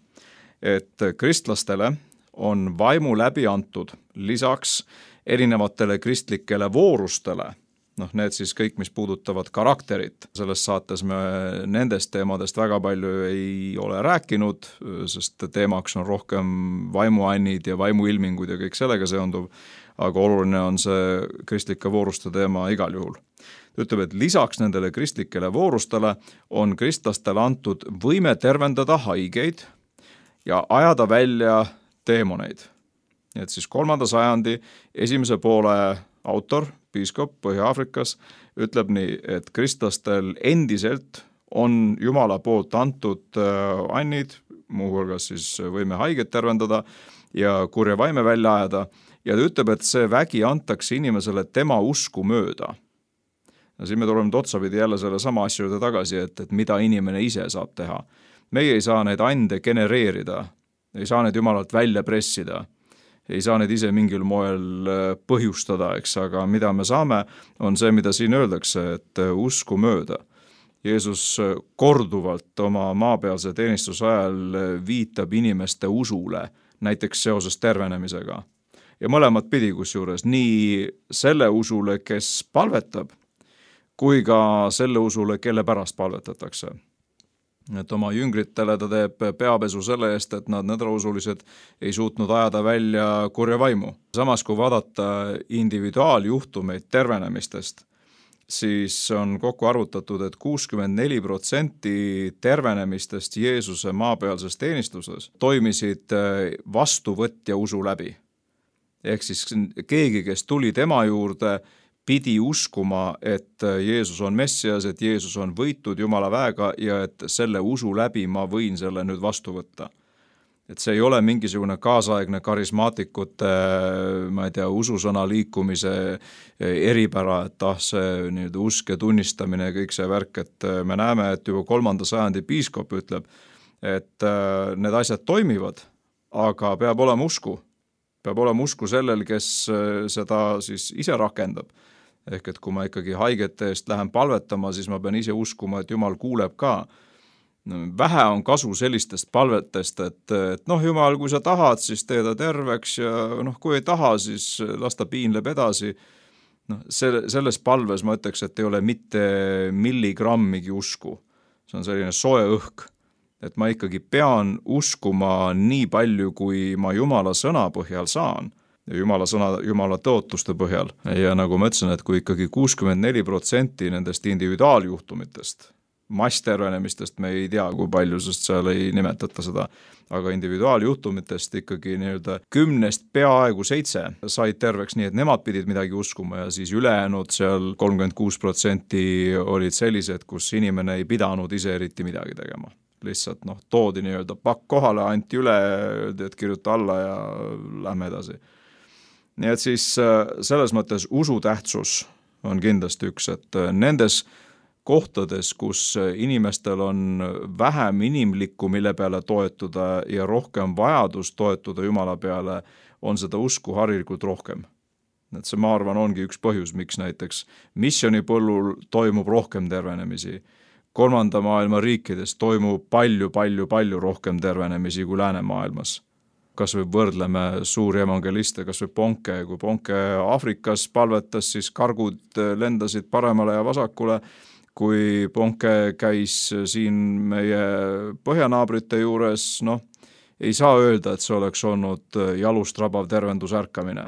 et kristlastele on vaimu läbi antud lisaks erinevatele kristlikele voorustele, noh need siis kõik, mis puudutavad karakterit. Selles saates me nendest teemadest väga palju ei ole rääkinud, sest teemaks on rohkem vaimuannid ja vaimuilmingud ja kõik sellega seonduv, aga oluline on see kristlike vooruste teema igal juhul. Ta ütleb, et lisaks nendele kristlikele voorustele on kristlastele antud võime tervendada haigeid ja ajada välja teemoneid. Et siis kolmanda sajandi esimese poole autor, piiskop Põhja-Aafrikas, ütleb nii, et kristlastel endiselt on Jumala poolt antud annid, muuhulgas siis võime haiget tervendada ja kurja vaime välja ajada, ja ta ütleb, et see vägi antakse inimesele tema usku mööda. Ja siin me tuleme otsapidi jälle selle sama asja juurde tagasi, et, et mida inimene ise saab teha. Meie ei saa neid ande genereerida, ei saa neid Jumalalt välja pressida, ei saa neid ise mingil moel põhjustada, eks, aga mida me saame, on see, mida siin öeldakse, et usku mööda. Jeesus korduvalt oma maapealse teenistuse ajal viitab inimeste usule, näiteks seoses tervenemisega. Ja mõlemad pidi kusjuures, nii selle usule, kes palvetab, kui ka selle usule, kelle pärast palvetatakse. Et oma jüngritele ta teeb peapesu selle eest, et nad nõdrausulised ei suutnud ajada välja kurja vaimu. Samas, kui vaadata individuaaljuhtumeid tervenemistest, siis on kokku arvutatud, et kuuskümmend neli protsenti tervenemistest Jeesuse maapealses teenistuses toimisid vastuvõtja usu läbi. Ehk siis keegi, kes tuli tema juurde, pidi uskuma, et Jeesus on Messias, et Jeesus on võitud Jumala väega ja et selle usu läbi ma võin selle nüüd vastu võtta. Et see ei ole mingisugune kaasaegne karismaatikute, ma ei tea, ususõna liikumise eripära, et ah, see nüüd usk ja tunnistamine ja kõik see värk, et me näeme, et juba kolmanda sajandi piiskop ütleb, et need asjad toimivad, aga peab olema usku. Peab olema usku sellel, kes seda siis ise rakendab. Ehk et kui ma ikkagi haigete eest lähen palvetama, siis ma pean ise uskuma, et Jumal kuuleb ka. Vähe on kasu sellistest palvetest, et, et noh, Jumal, kui sa tahad, siis tee ta terveks ja noh, kui ei taha, siis las ta piinleb edasi. No, selle, selles palves ma ütleks, et ei ole mitte milligrammigi usku. See on selline soe õhk, et ma ikkagi pean uskuma nii palju, kui ma Jumala sõna põhjal saan ja Jumala sõna, Jumala tõotuste põhjal. Ja nagu ma ütlesin, et kui ikkagi kuuskümmend neli protsenti nendest individuaaljuhtumitest, masstervenemistest me ei tea, kui palju, sest seal ei nimetata seda, aga individuaaljuhtumitest ikkagi nii-öelda kümnest peaaegu seitse said terveks nii, et nemad pidid midagi uskuma ja siis ülejäänud seal kolmkümmend kuus protsenti olid sellised, kus inimene ei pidanud ise eriti midagi tegema. Lihtsalt noh, toodi nii-öelda pakk kohale, anti üle, öeldi, et kirjuta alla ja lähme edasi. Nii et siis selles mõttes usu tähtsus on kindlasti üks, et nendes kohtades, kus inimestel on vähem inimlikku, mille peale toetuda ja rohkem vajadus toetuda Jumala peale, on seda usku harilikult rohkem. Et see, ma arvan, ongi üks põhjus, miks näiteks missionipõllul toimub rohkem tervenemisi. Kolmanda maailma riikides toimub palju, palju, palju rohkem tervenemisi kui läänemaailmas. Kas või võrdleme suuri evangeliste, kas või Ponke, kui Ponke Afrikas palvetas, siis kargud lendasid paremale ja vasakule. Kui Ponke käis siin meie põhjanaabrite juures, noh, ei saa öelda, et see oleks olnud jalust rabav tervendusärkamine.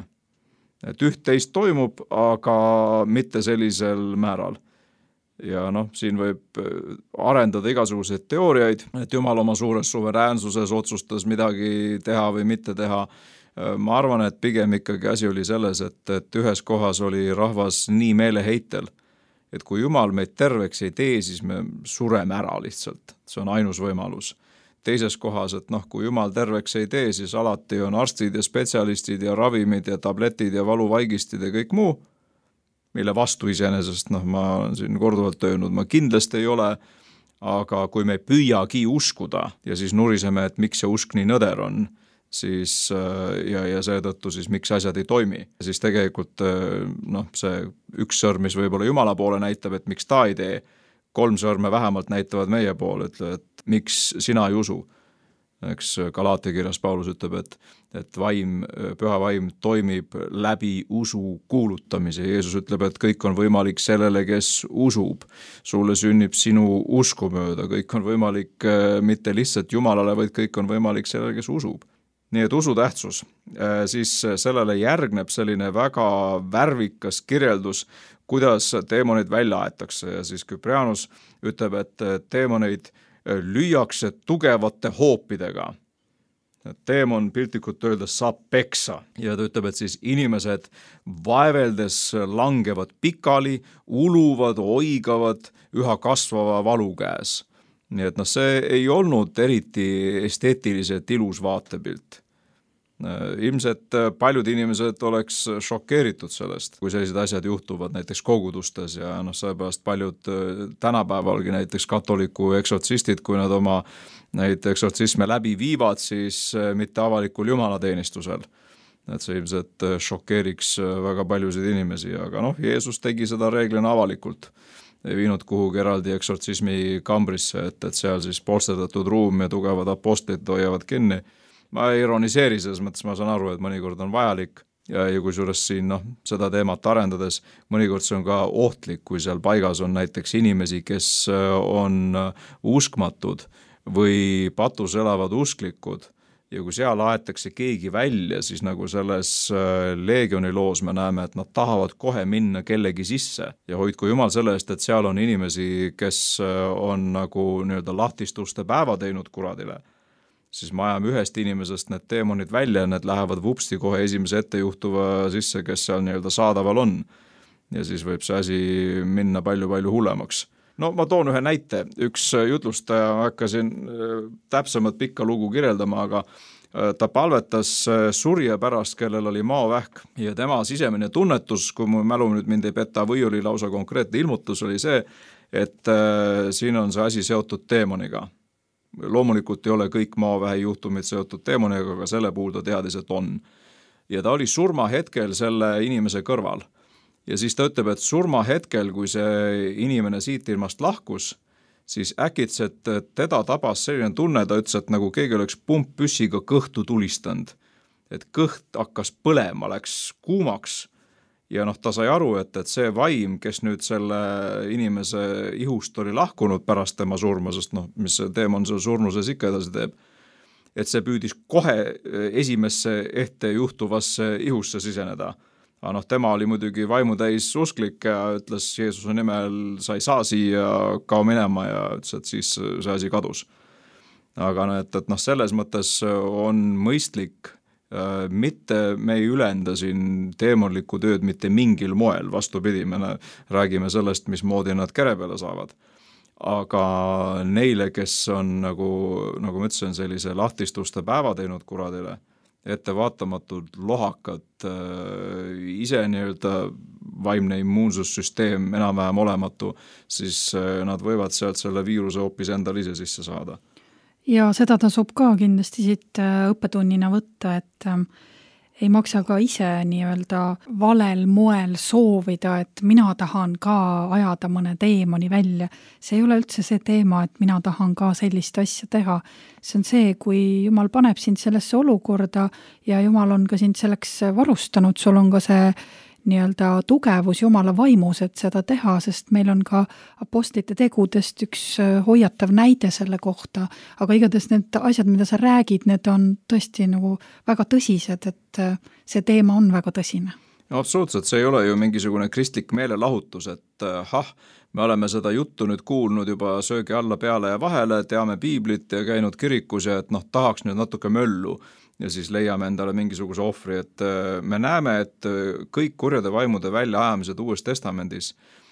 Et üht-teist toimub, aga mitte sellisel määral. Ja noh, siin võib arendada igasuguseid teooriaid, et Jumal oma suures suveräänsuses otsustas midagi teha või mitte teha. Ma arvan, et pigem ikkagi asi oli selles, et, et ühes kohas oli rahvas nii meeleheitel, et kui Jumal meid terveks ei tee, siis me sureme ära lihtsalt. See on ainus võimalus. Teises kohas, et noh, kui Jumal terveks ei tee, siis alati on arstid ja spetsialistid ja ravimid ja tabletid ja valuvaigistid ja kõik muu, mille vastu iseenesest, noh, ma olen siin korduvalt öelnud, ma kindlasti ei ole, aga kui me püüagi uskuda ja siis nuriseme, et miks see usk nii nõder on, siis ja, ja seetõttu siis miks asjad ei toimi. Siis tegelikult noh, see üks sõrm, mis võib-olla Jumala poole näitab, et miks ta ei tee, kolm sõrme vähemalt näitavad meie poole, ütle, et miks sina ei usu. Eks Galaatia kirjas Paulus ütleb, et, et vaim, püha vaim toimib läbi usu kuulutamise. Jeesus ütleb, et kõik on võimalik sellele, kes usub. Sulle sünnib sinu usku mööda. Kõik on võimalik mitte lihtsalt Jumalale, vaid kõik on võimalik sellele, kes usub. Nii et usu tähtsus, siis sellele järgneb selline väga värvikas kirjeldus, kuidas teemonid välja aetakse ja siis Küprianus ütleb, et teemoneid lüüakse tugevate hoopidega. Teemon piltlikult öeldes saab peksa ja ta ütleb, et siis inimesed vaeveldes langevad pikali, uluvad, oigavad üha kasvava valu käes. Nii et noh, see ei olnud eriti esteetiliselt ilus vaatepilt. Ilmselt paljud inimesed oleks šokeeritud sellest, kui sellised asjad juhtuvad näiteks kogudustes ja noh, seepärast paljud tänapäevalgi näiteks katoliku eksortsistid, kui nad oma neid eksortsisme läbi viivad, siis mitte avalikul jumalateenistusel. Et see ilmselt šokeeriks väga paljusid inimesi, aga noh, Jeesus tegi seda reeglina avalikult. Ei viinud kuhugi eraldi eksortsismi kambrisse, et, et seal siis polsterdatud ruum ja tugevad apostlid hoiavad kinni. Ma ei ironiseeri selles mõttes, ma saan aru, et mõnikord on vajalik ja, ja kui suures siin noh, seda teemat arendades, mõnikord see on ka ohtlik, kui seal paigas on näiteks inimesi, kes on uskmatud või patus elavad usklikud ja kui seal aetakse keegi välja, siis nagu selles Leegioni loos me näeme, et nad tahavad kohe minna kellegi sisse ja hoidku Jumal selle eest, et seal on inimesi, kes on nagu nii-öelda lahtistuste päeva teinud kuradile, siis me ajame ühest inimesest need teemonid välja ja need lähevad vupsti kohe esimese ettejuhtuva sisse, kes seal nii-öelda saadaval on. ja siis võib see asi minna palju-palju hullemaks. No ma toon ühe näite, üks jutlustaja, ma hakkasin täpsemat pikka lugu kirjeldama, aga ta palvetas surje pärast, kellel oli maovähk ja tema sisemine tunnetus, kui mu mälu nüüd mind ei peta või oli lausa konkreetne ilmutus, oli see, et siin on see asi seotud teemoniga. Loomulikult ei ole kõik maovähi juhtumid seotud teemoniga, aga selle puhul ta teadis, et on. Ja ta oli surma hetkel selle inimese kõrval. Ja siis ta ütleb, et surma hetkel, kui see inimene siit ilmast lahkus, siis äkitselt teda tabas selline tunne, ta ütles, et nagu keegi oleks pumppüssiga kõhtu tulistanud. Et kõht hakkas põlema, läks kuumaks ja noh, ta sai aru, et, et see vaim, kes nüüd selle inimese ihust oli lahkunud pärast tema surma, sest noh, mis see teemon seal surnuses ikka edasi teeb, et see püüdis kohe esimesse ehte juhtuvasse ihusse siseneda. Aga noh, tema oli muidugi vaimutäis usklik ja ütles Jeesuse nimel, sa ei saa siia, kao minema ja ütles, et siis see asi kadus. Aga et, et noh, selles mõttes on mõistlik, mitte me ei ülenda siin teemonlikku tööd mitte mingil moel, vastupidi, me räägime sellest, mismoodi nad kere peale saavad. Aga neile, kes on nagu, nagu ma ütlesin, sellise lahtistuste päeva teinud kuradile, ettevaatamatud lohakad, ise nii-öelda vaimne immuunsussüsteem enam-vähem olematu, siis nad võivad sealt selle viiruse hoopis endal ise sisse saada. Ja seda tasub ka kindlasti siit õppetunnina võtta, et ei maksa ka ise nii-öelda valel moel soovida, et mina tahan ka ajada mõne teemoni välja. See ei ole üldse see teema, et mina tahan ka sellist asja teha. See on see, kui Jumal paneb sind sellesse olukorda ja Jumal on ka sind selleks varustanud, sul on ka see nii-öelda tugevus Jumala vaimus, et seda teha, sest meil on ka apostlite tegudest üks hoiatav näide selle kohta, aga igatahes need asjad, mida sa räägid, need on tõesti nagu väga tõsised, et see teema on väga tõsine. No absoluutselt, see ei ole ju mingisugune kristlik meelelahutus, et hah, me oleme seda juttu nüüd kuulnud juba söögi alla peale ja vahele, teame piiblit ja käinud kirikus ja et noh, tahaks nüüd natuke möllu ja siis leiame endale mingisuguse ohvri, et me näeme, et kõik kurjade vaimude väljaajamised Uues Testamendis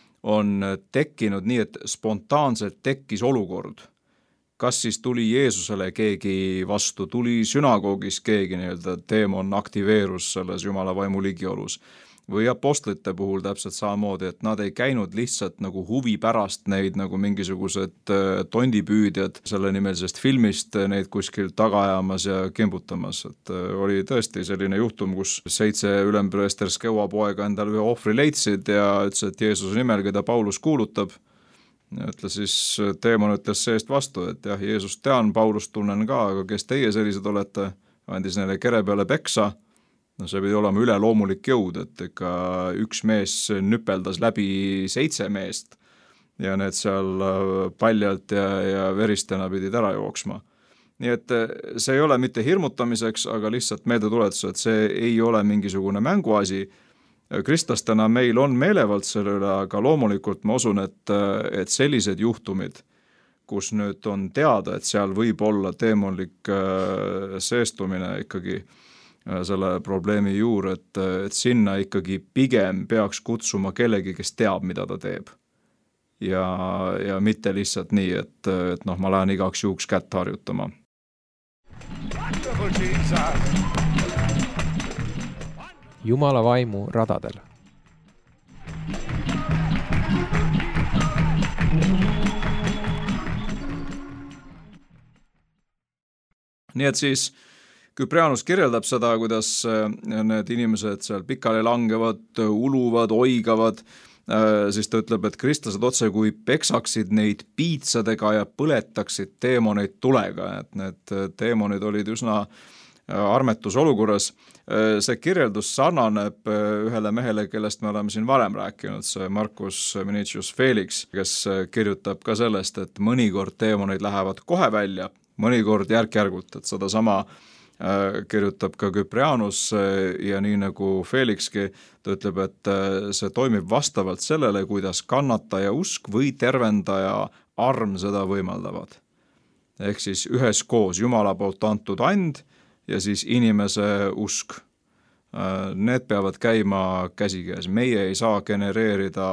on tekkinud nii, et spontaanselt tekkis olukord. Kas siis tuli Jeesusele keegi vastu, tuli sünagoogis keegi nii-öelda teemon aktiveerus selles Jumala vaimu ligiolus või apostlite puhul täpselt samamoodi, et nad ei käinud lihtsalt nagu huvi pärast neid nagu mingisugused tondipüüdjad selle nimelisest filmist neid kuskil taga ajamas ja kimbutamas, et oli tõesti selline juhtum, kus seitse ülempreester skeuapoega endale ühe ohvri leidsid ja ütles, et Jeesuse nimel, keda Paulus kuulutab, ütles siis, teemon ütles seest vastu, et jah, Jeesus tean, Paulus tunnen ka, aga kes teie sellised olete, andis neile kere peale peksa. No see pidi olema üleloomulik jõud, et ikka üks mees nüpeldas läbi seitse meest ja need seal paljalt ja, ja veristena pidid ära jooksma. Nii et see ei ole mitte hirmutamiseks, aga lihtsalt meeldetuletus, et see ei ole mingisugune mänguasi. Kristlastena meil on meelevald selle üle, aga loomulikult ma usun, et, et sellised juhtumid, kus nüüd on teada, et seal võib olla teemonlik seestumine ikkagi selle probleemi juur, et, et sinna ikkagi pigem peaks kutsuma kellegi, kes teab, mida ta teeb. Ja, ja mitte lihtsalt nii, et, et noh, ma lähen igaks juhuks kätt harjutama. Jumala vaimu radadel. Nii et siis Küprianus kirjeldab seda, kuidas need inimesed seal pikali langevad, uluvad, oigavad, siis ta ütleb, et kristlased otse kui peksaksid neid piitsadega ja põletaksid teemoneid tulega, et need teemonid olid üsna armetus olukorras. See kirjeldus sarnaneb ühele mehele, kellest me oleme siin varem rääkinud, see Marcus Vinicius Felix, kes kirjutab ka sellest, et mõnikord teemonid lähevad kohe välja, mõnikord järk-järgult, et seda sama kirjutab ka Küprianus ja nii nagu Felixki, ta ütleb, et see toimib vastavalt sellele, kuidas kannataja usk või tervendaja arm seda võimaldavad. Ehk siis üheskoos Jumala poolt antud and ja siis inimese usk. need peavad käima käsikäes. Meie ei saa genereerida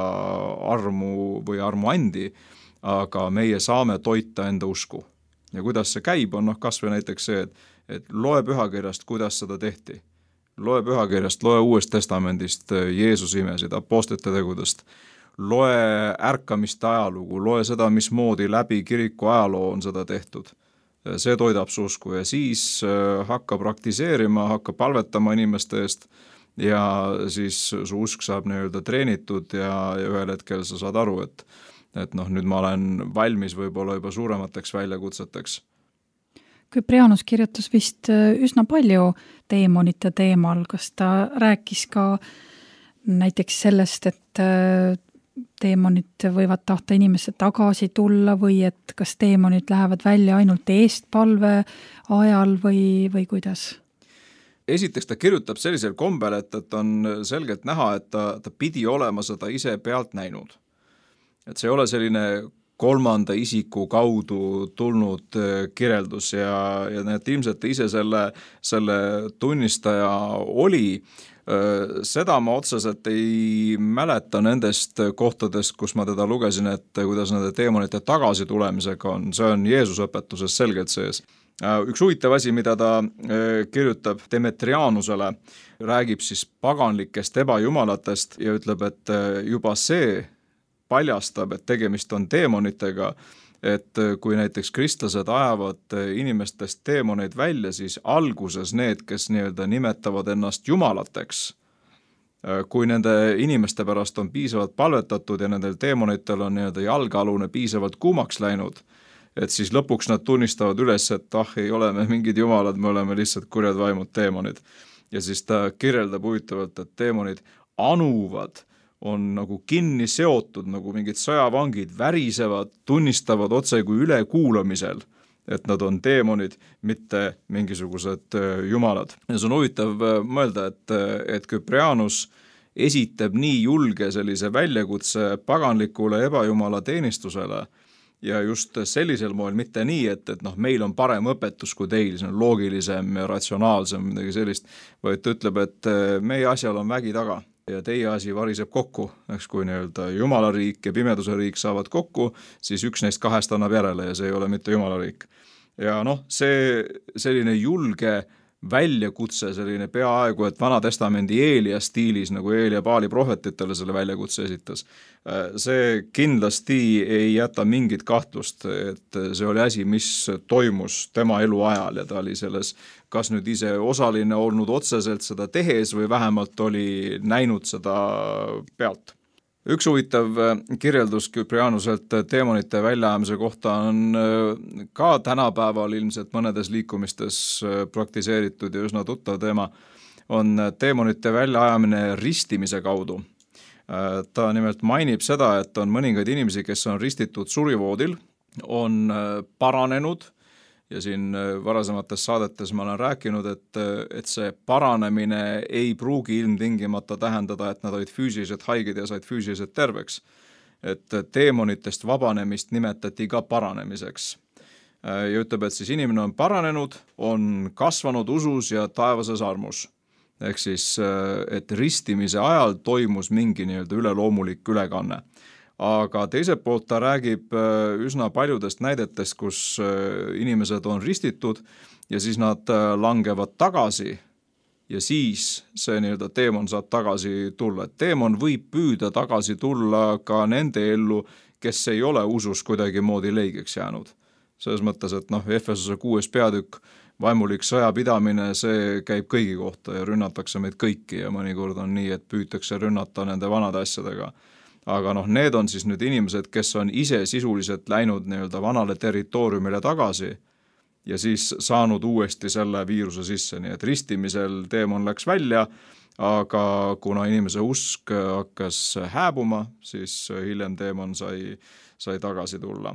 armu või armuandi, aga meie saame toita enda usku. Ja kuidas see käib, on noh, kas või näiteks see, et, et loe pühakirjast, kuidas seda tehti. Loe pühakirjast, loe Uuest Testamendist Jeesuse imesid, apostlite tegudest. Loe ärkamiste ajalugu, loe seda, mismoodi läbi kiriku ajaloo on seda tehtud. See toidab su usku ja siis hakka praktiseerima, hakka palvetama inimeste eest ja siis su usk saab nii-öelda treenitud ja, ja ühel hetkel sa saad aru, et, et noh, nüüd ma olen valmis võib-olla juba suuremateks väljakutseteks. Küprianus kirjutas vist üsna palju teemonite teemal, kas ta rääkis ka näiteks sellest, et teemonid võivad tahta inimesse tagasi tulla või et kas teemonid lähevad välja ainult eestpalve ajal või, või kuidas? Esiteks ta kirjutab sellisel kombel, et, et on selgelt näha, et ta, ta pidi olema seda ise pealt näinud. Et see ei ole selline kolmanda isiku kaudu tulnud kirjeldus ja, ja need ilmselt ise selle, selle tunnistaja oli. Seda ma otseselt ei mäleta nendest kohtadest, kus ma teda lugesin, et kuidas nende teemonite tagasi tulemisega on. See on Jeesuse õpetuses selgelt sees. Üks huvitav asi, mida ta kirjutab Demetrianusele, räägib siis paganlikest ebajumalatest ja ütleb, et juba see paljastab, et tegemist on teemonitega, et kui näiteks kristlased ajavad inimestest teemoneid välja, siis alguses need, kes nii-öelda nimetavad ennast jumalateks, kui nende inimeste pärast on piisavalt palvetatud ja nendel teemonitel on nii-öelda jalgealune piisavalt kuumaks läinud, et siis lõpuks nad tunnistavad üles, et ah, ei ole me mingid jumalad, me oleme lihtsalt kurjad vaimud teemonid. Ja siis ta kirjeldab huvitavalt, et teemonid anuvad, on nagu kinni seotud, nagu mingid sõjavangid, värisevad, tunnistavad otse kui ülekuulamisel, et nad on teemonid, mitte mingisugused jumalad. Ja see on huvitav mõelda, et, et Küprianus esitab nii julge sellise väljakutse paganlikule ebajumala teenistusele ja just sellisel moel, mitte nii, et, et noh, meil on parem õpetus kui teil, see on loogilisem ja ratsionaalsem, midagi sellist, vaid ta ütleb, et meie asjal on vägi taga. Ja teie asi variseb kokku, eks kui nii-öelda jumalariik ja pimeduse riik saavad kokku, siis üks neist kahest annab järele ja see ei ole mitte jumalariik. Ja noh, see selline julge väljakutse, selline peaaegu, et Vana Testamendi Eelia stiilis, nagu Eelia Baali prohvetitele selle väljakutse esitas. See kindlasti ei jäta mingit kahtlust, et see oli asi, mis toimus tema elu ajal ja ta oli selles kas nüüd ise osaline olnud otseselt seda tehes või vähemalt oli näinud seda pealt. Üks huvitav kirjeldus Küprianuselt teemonite väljaajamise kohta on ka tänapäeval ilmselt mõnedes liikumistes praktiseeritud ja üsna tuttav teema, on teemonite väljaajamine ristimise kaudu. Ta nimelt mainib seda, et on mõningaid inimesi, kes on ristitud surivoodil, on paranenud ja siin varasemates saadetes ma olen rääkinud, et, et see paranemine ei pruugi ilmtingimata tähendada, et nad olid füüsiliselt haiged ja said füüsiliselt terveks. Et teemonitest vabanemist nimetati ka paranemiseks. Ja ütleb, et siis inimene on paranenud, on kasvanud usus ja taevases armus. Ehk siis, et ristimise ajal toimus mingi nii-öelda üleloomulik ülekanne. Aga teiselt poolt ta räägib üsna paljudest näidetest, kus inimesed on ristitud ja siis nad langevad tagasi ja siis see nii-öelda teemon saab tagasi tulla. Et teemon võib püüda tagasi tulla ka nende ellu, kes ei ole usus kuidagi moodi leigeks jäänud. Selles mõttes, et noh, Efesuse kuues peatükk, vaimulik sõjapidamine, see käib kõigi kohta ja rünnatakse meid kõiki ja mõnikord on nii, et püütakse rünnata nende vanade asjadega. Aga noh, need on siis nüüd inimesed, kes on ise sisuliselt läinud nii-öelda vanale territooriumile tagasi ja siis saanud uuesti selle viiruse sisse, nii et ristimisel teemon läks välja, aga kuna inimese usk hakkas hääbuma, siis hiljem teemon sai, sai tagasi tulla.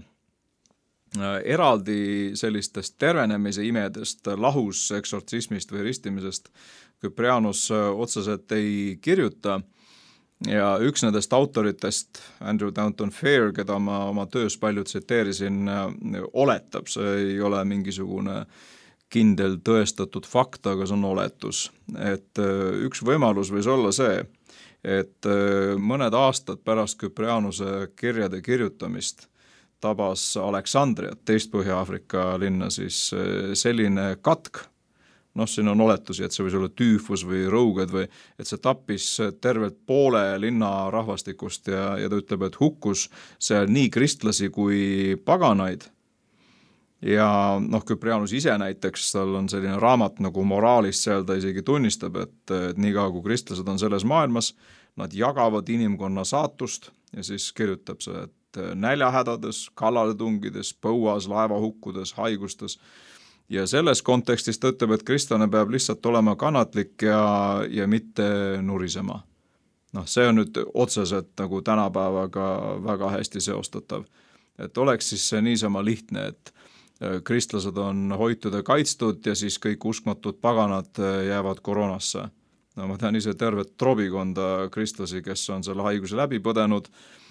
Eraldi sellistest tervenemise imedest, lahus eksortsismist või ristimisest Küprianus otseselt ei kirjuta. Ja üks nendest autoritest, Andrew Downton Fair, keda ma oma töös palju tsiteerisin, oletab, see ei ole mingisugune kindel tõestatud fakt, aga see on oletus. Et üks võimalus võis olla see, et mõned aastad pärast Küprianuse kirjade kirjutamist tabas Aleksandriat, teist Põhja-Aafrika linna, siis selline katk, noh, siin on oletusi, et see võis olla tüüfus või rouged või et see tappis tervelt poole linna rahvastikust ja, ja ta ütleb, et hukkus seal nii kristlasi kui paganaid. Ja noh, Küprianus ise näiteks, tal on selline raamat nagu Moraalist, seal ta isegi tunnistab, et, et nii kaua kui kristlased on selles maailmas, nad jagavad inimkonna saatust ja siis kirjutab see, et näljahädades, kallaletungides, põuas, laevahukkudes, haigustes. Ja selles kontekstis ta ütleb, et kristlane peab lihtsalt olema kannatlik ja, ja mitte nurisema. Noh, see on nüüd otseselt nagu tänapäevaga väga hästi seostatav. Et oleks siis see niisama lihtne, et kristlased on hoitud ja kaitstud ja siis kõik uskmatud paganad jäävad koroonasse. No ma tean ise tervet trobikonda kristlasi, kes on selle haiguse läbi põdenud,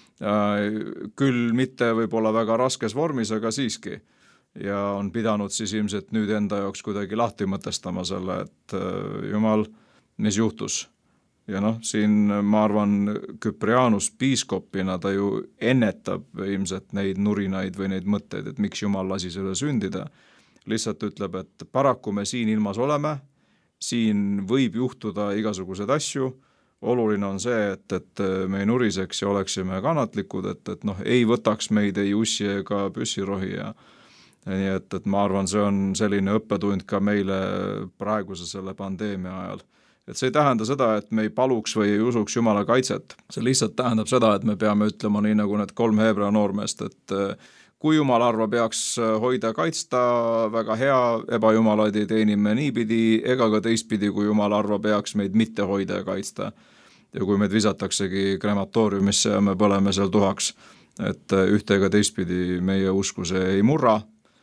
küll mitte võib-olla väga raskes vormis, aga siiski. Ja on pidanud siis ilmselt nüüd enda jaoks kuidagi lahti mõtestama selle, et jumal, mis juhtus. Ja noh, siin ma arvan, Küprianus piiskopina ta ju ennetab ilmselt neid nurinaid või neid mõtteid, et miks jumal lasi selle sündida. Lihtsalt ütleb, et paraku me siin ilmas oleme, siin võib juhtuda igasuguseid asju, oluline on see, et, et me ei nuriseks ja oleksime kannatlikud, et, et noh, ei võtaks meid ei ussi ega püssirohi ja nii et, et ma arvan, see on selline õppetund ka meile praeguse selle pandeemia ajal. Et see ei tähenda seda, et me ei paluks või ei usuks Jumala kaitset. See lihtsalt tähendab seda, et me peame ütlema nii nagu need kolm Hebra noormeest, et kui Jumal arva peaks hoida kaitsta, väga hea, ebajumalaid ei teenime niipidi, ega ka teistpidi, kui Jumal arva peaks meid mitte hoida ja kaitsta. Ja kui meid visataksegi krematooriumisse ja me põleme seal tuhaks, et ühte ega teistpidi meie usku see ei murra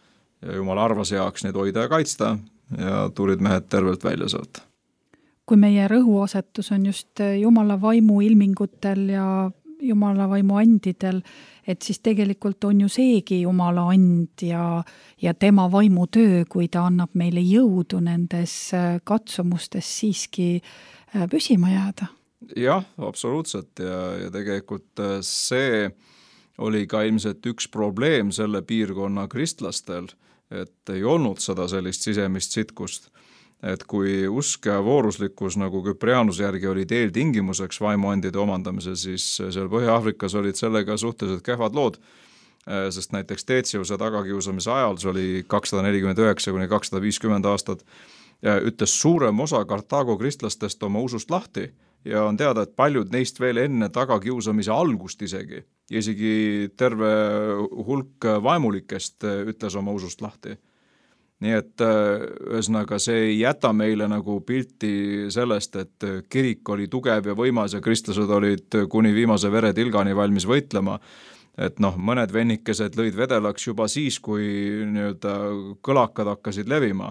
ja Jumal arvas heaks neid hoida ja kaitsta ja tulid mehed tervelt välja saata. Kui meie rõhuasetus on just Jumala vaimu ilmingutel ja Jumala vaimu andidel, et siis tegelikult on ju seegi Jumala and ja, ja tema vaimu töö, kui ta annab meile jõudu nendes katsumustes siiski püsima jääda. Jah, absoluutselt ja, ja tegelikult see oli ka ilmselt üks probleem selle piirkonna kristlastel, et ei olnud seda sellist sisemist sitkust. Et kui usk ja vooruslikkus nagu Küprianuse järgi oli eeltingimuseks vaimuandide omandamise, siis seal Põhja-Aafrikas olid sellega suhteliselt kehvad lood, sest näiteks Teetsiuse tagakiusamise ajal, see oli kakssada nelikümmend üheksa kuni kakssada viiskümmend aastat, ütles suurem osa Kartaago kristlastest oma usust lahti ja on teada, et paljud neist veel enne tagakiusamise algust isegi, ja isegi terve hulk vaimulikest ütles oma usust lahti. Nii et ühesõnaga see ei jäta meile nagu pilti sellest, et kirik oli tugev ja võimas ja kristlased olid kuni viimase veretilgani valmis võitlema. Et noh, mõned vennikesed lõid vedelaks juba siis, kui nii-öelda kõlakad hakkasid levima.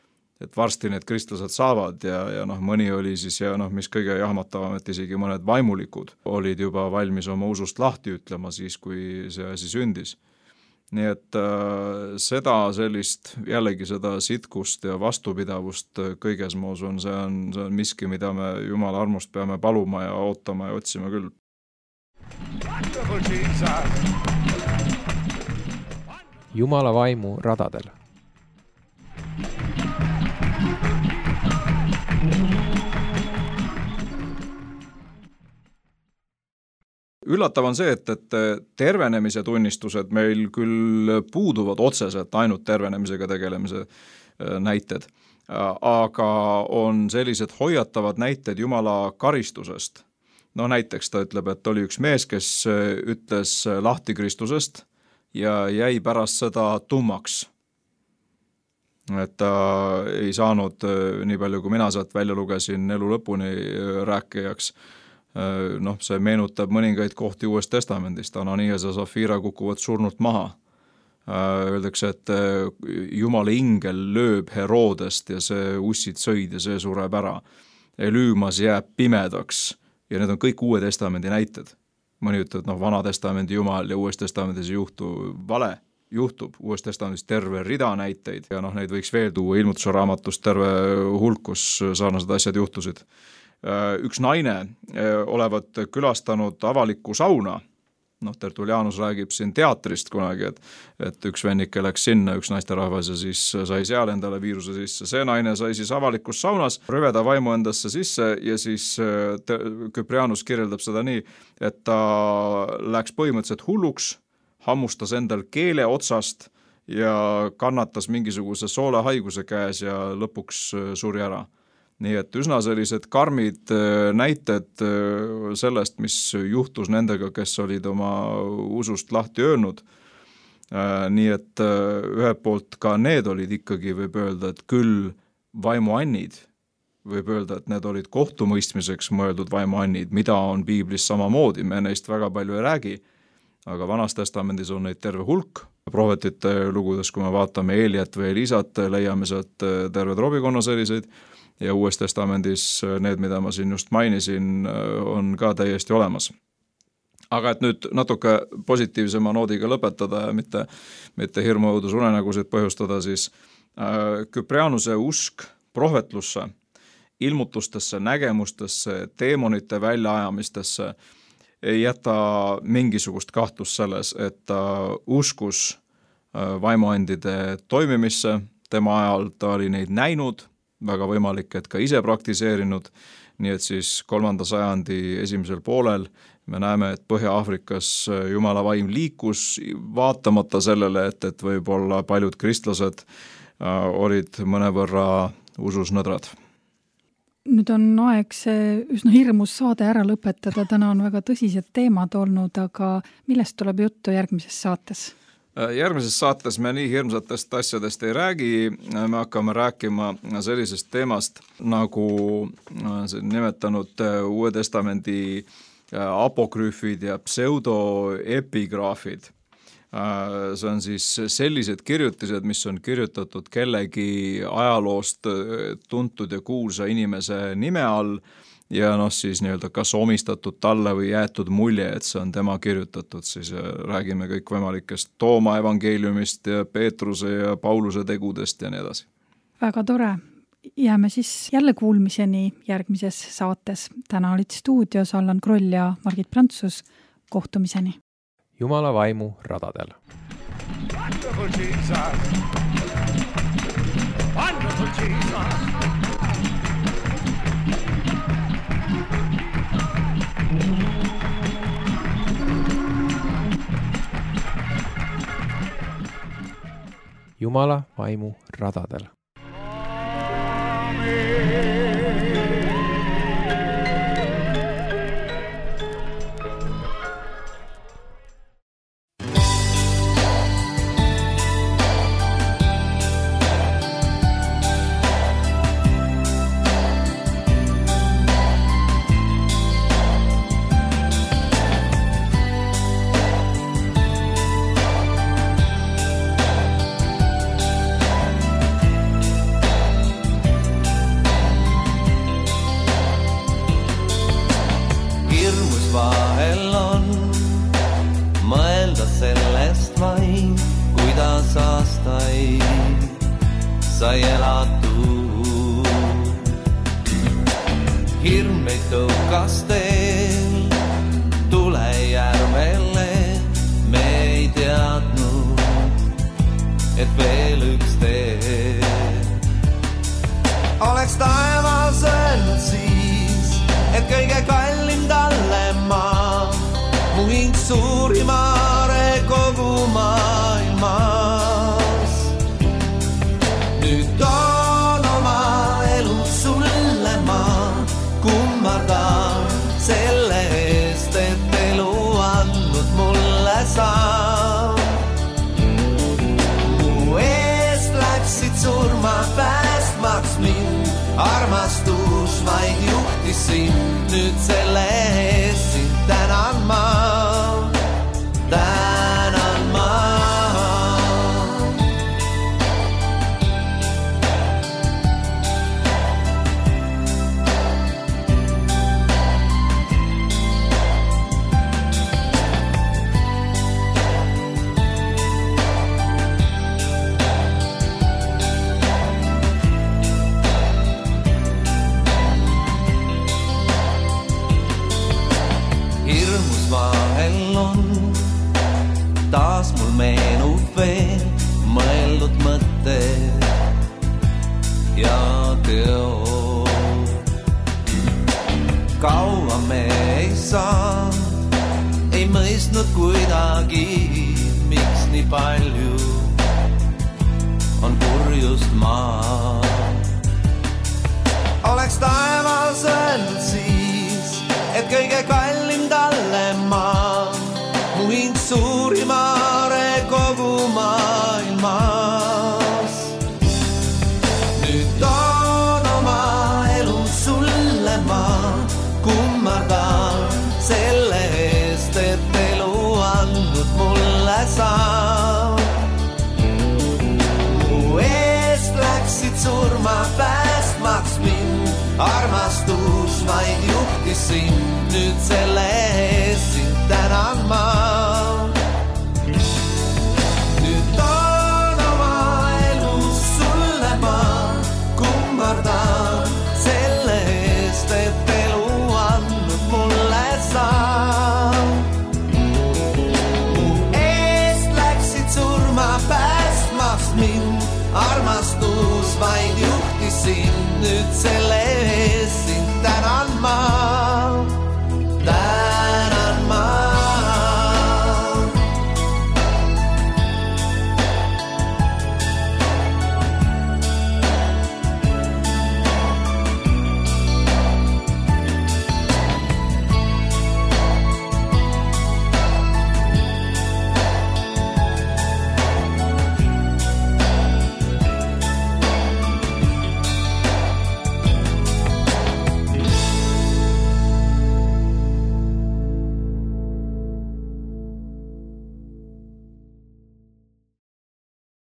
Et varsti need kristlased saavad ja, ja noh, mõni oli siis ja noh, mis kõige jahmatavam, et isegi mõned vaimulikud olid juba valmis oma usust lahti ütlema siis, kui see asi sündis. Nii et äh, seda sellist, jällegi seda sitkust ja vastupidavust kõiges ma usun, see on, see on miski, mida me Jumala armust peame paluma ja ootama ja otsima küll. Jumala vaimu radadel. Üllatav on see, et, et tervenemise tunnistused meil küll puuduvad otseselt ainult tervenemisega tegelemise näited, aga on sellised hoiatavad näited Jumala karistusest. No näiteks ta ütleb, et oli üks mees, kes ütles lahti Kristusest ja jäi pärast seda tummaks. Et ta ei saanud nii palju, kui mina sealt välja lugesin elu lõpuni rääkijaks. Noh, see meenutab mõningaid kohti Uuest Testamendist. Ananias ja Safira kukuvad surnult maha. Öeldakse, et Jumala ingel lööb Herodest ja see ussid sõid ja see sureb ära. Elüümas jääb pimedaks ja need on kõik Uue Testamendi näited. Mõni ütleb, et noh, Vana Testamendi Jumal ja Uues Testamendis juhtu vale. juhtub. Uues testamendis terve rida näiteid ja noh, neid võiks veel tuua ilmutuse raamatust terve hulk, kus sarnased asjad juhtusid. Üks naine olevat külastanud avalikku sauna, noh, Tertulianus räägib siin teatrist kunagi, et, et üks vennike läks sinna, üks naisterahvas ja siis sai seal endale viiruse sisse. See naine sai siis avalikus saunas rüveda vaimu endasse sisse ja siis Cyprianus kirjeldab seda nii, et ta läks põhimõtteliselt hulluks, hammustas endal keele otsast ja kannatas mingisuguse soolehaiguse käes ja lõpuks suri ära. Nii et üsna sellised karmid näited sellest, mis juhtus nendega, kes olid oma usust lahti öelnud. Nii et ühelt poolt ka need olid ikkagi, võib öelda, et küll vaimuannid, võib öelda, et need olid kohtumõistmiseks mõeldud vaimuannid, mida on piiblis samamoodi, me neist väga palju ei räägi, aga Vanas testamendis on neid terve hulk. Prohvetite lugudes, kui me vaatame Eeliat või Elisat, leiame sealt terve trobikonna selliseid ja Uues testamendis need, mida ma siin just mainisin, on ka täiesti olemas. Aga et nüüd natuke positiivsema noodiga lõpetada ja mitte, mitte hirmuõudus unenägusid põhjustada, siis Cyprianuse usk prohvetlusse, ilmutustesse, nägemustesse, teemonite väljaajamistesse ei jäta mingisugust kahtlust selles, et ta uskus vaimuandide toimimisse, tema ajal ta oli neid näinud, väga võimalik, et ka ise praktiseerinud, nii et siis kolmanda sajandi esimesel poolel me näeme, et Põhja-Aafrikas Jumala vaim liikus, vaatamata sellele, et, et võib-olla paljud kristlased olid mõnevõrra usus nõdrad. Nüüd on aeg see üsna hirmus saade ära lõpetada, täna on väga tõsised teemad olnud, aga millest tuleb juttu järgmises saates? Järgmises saates me nii hirmsatest asjadest ei räägi, me hakkame rääkima sellisest teemast nagu nimetanud Uue testamendi apokrüüfid ja pseudoepigraafid. See on siis sellised kirjutised, mis on kirjutatud kellegi ajaloost tuntud ja kuulsa inimese nime all ja noh siis nii-öelda kas omistatud talle või jäetud mulje, et see on tema kirjutatud, siis räägime kõik võimalikest Tooma evangeeliumist ja Peetruse ja Pauluse tegudest ja nii edasi. Väga tore. Jääme siis jälle kuulmiseni järgmises saates. Täna olid stuudios Allan Kroll ja Margit Prantsus. Kohtumiseni. Jumala vaimu radadel. Wonderful Jesus. Wonderful Jesus. Jumala vaimu radadel. sai elatud. Hirm meid tõukas teel tulejärvele, me ei teadnud, et veel üks tee. Oleks taevas öelnud siis, et kõige kallim talle maa, mu hing suurimare kogu maailmas. Nüüd toon oma elu sulle ma kummardan selle eest, et elu andnud mulle saa. Mu eest läksid surma päästmaks mind, armastus vaid juhtis sind, nüüd selle eest sind tänan ma, tänan ma. taas mul meenub veel mõeldud mõtted ja teod. Kaua me ei saanud, ei mõistnud kuidagi, miks nii palju on kurjust maa. Oleks taevas öelnud siis, et kõige kallim talle maa, mu hing suurimaare kogu maailmas. Nüüd toon oma elu sulle ma, kummardan selle eest, et elu andnud mulle saa.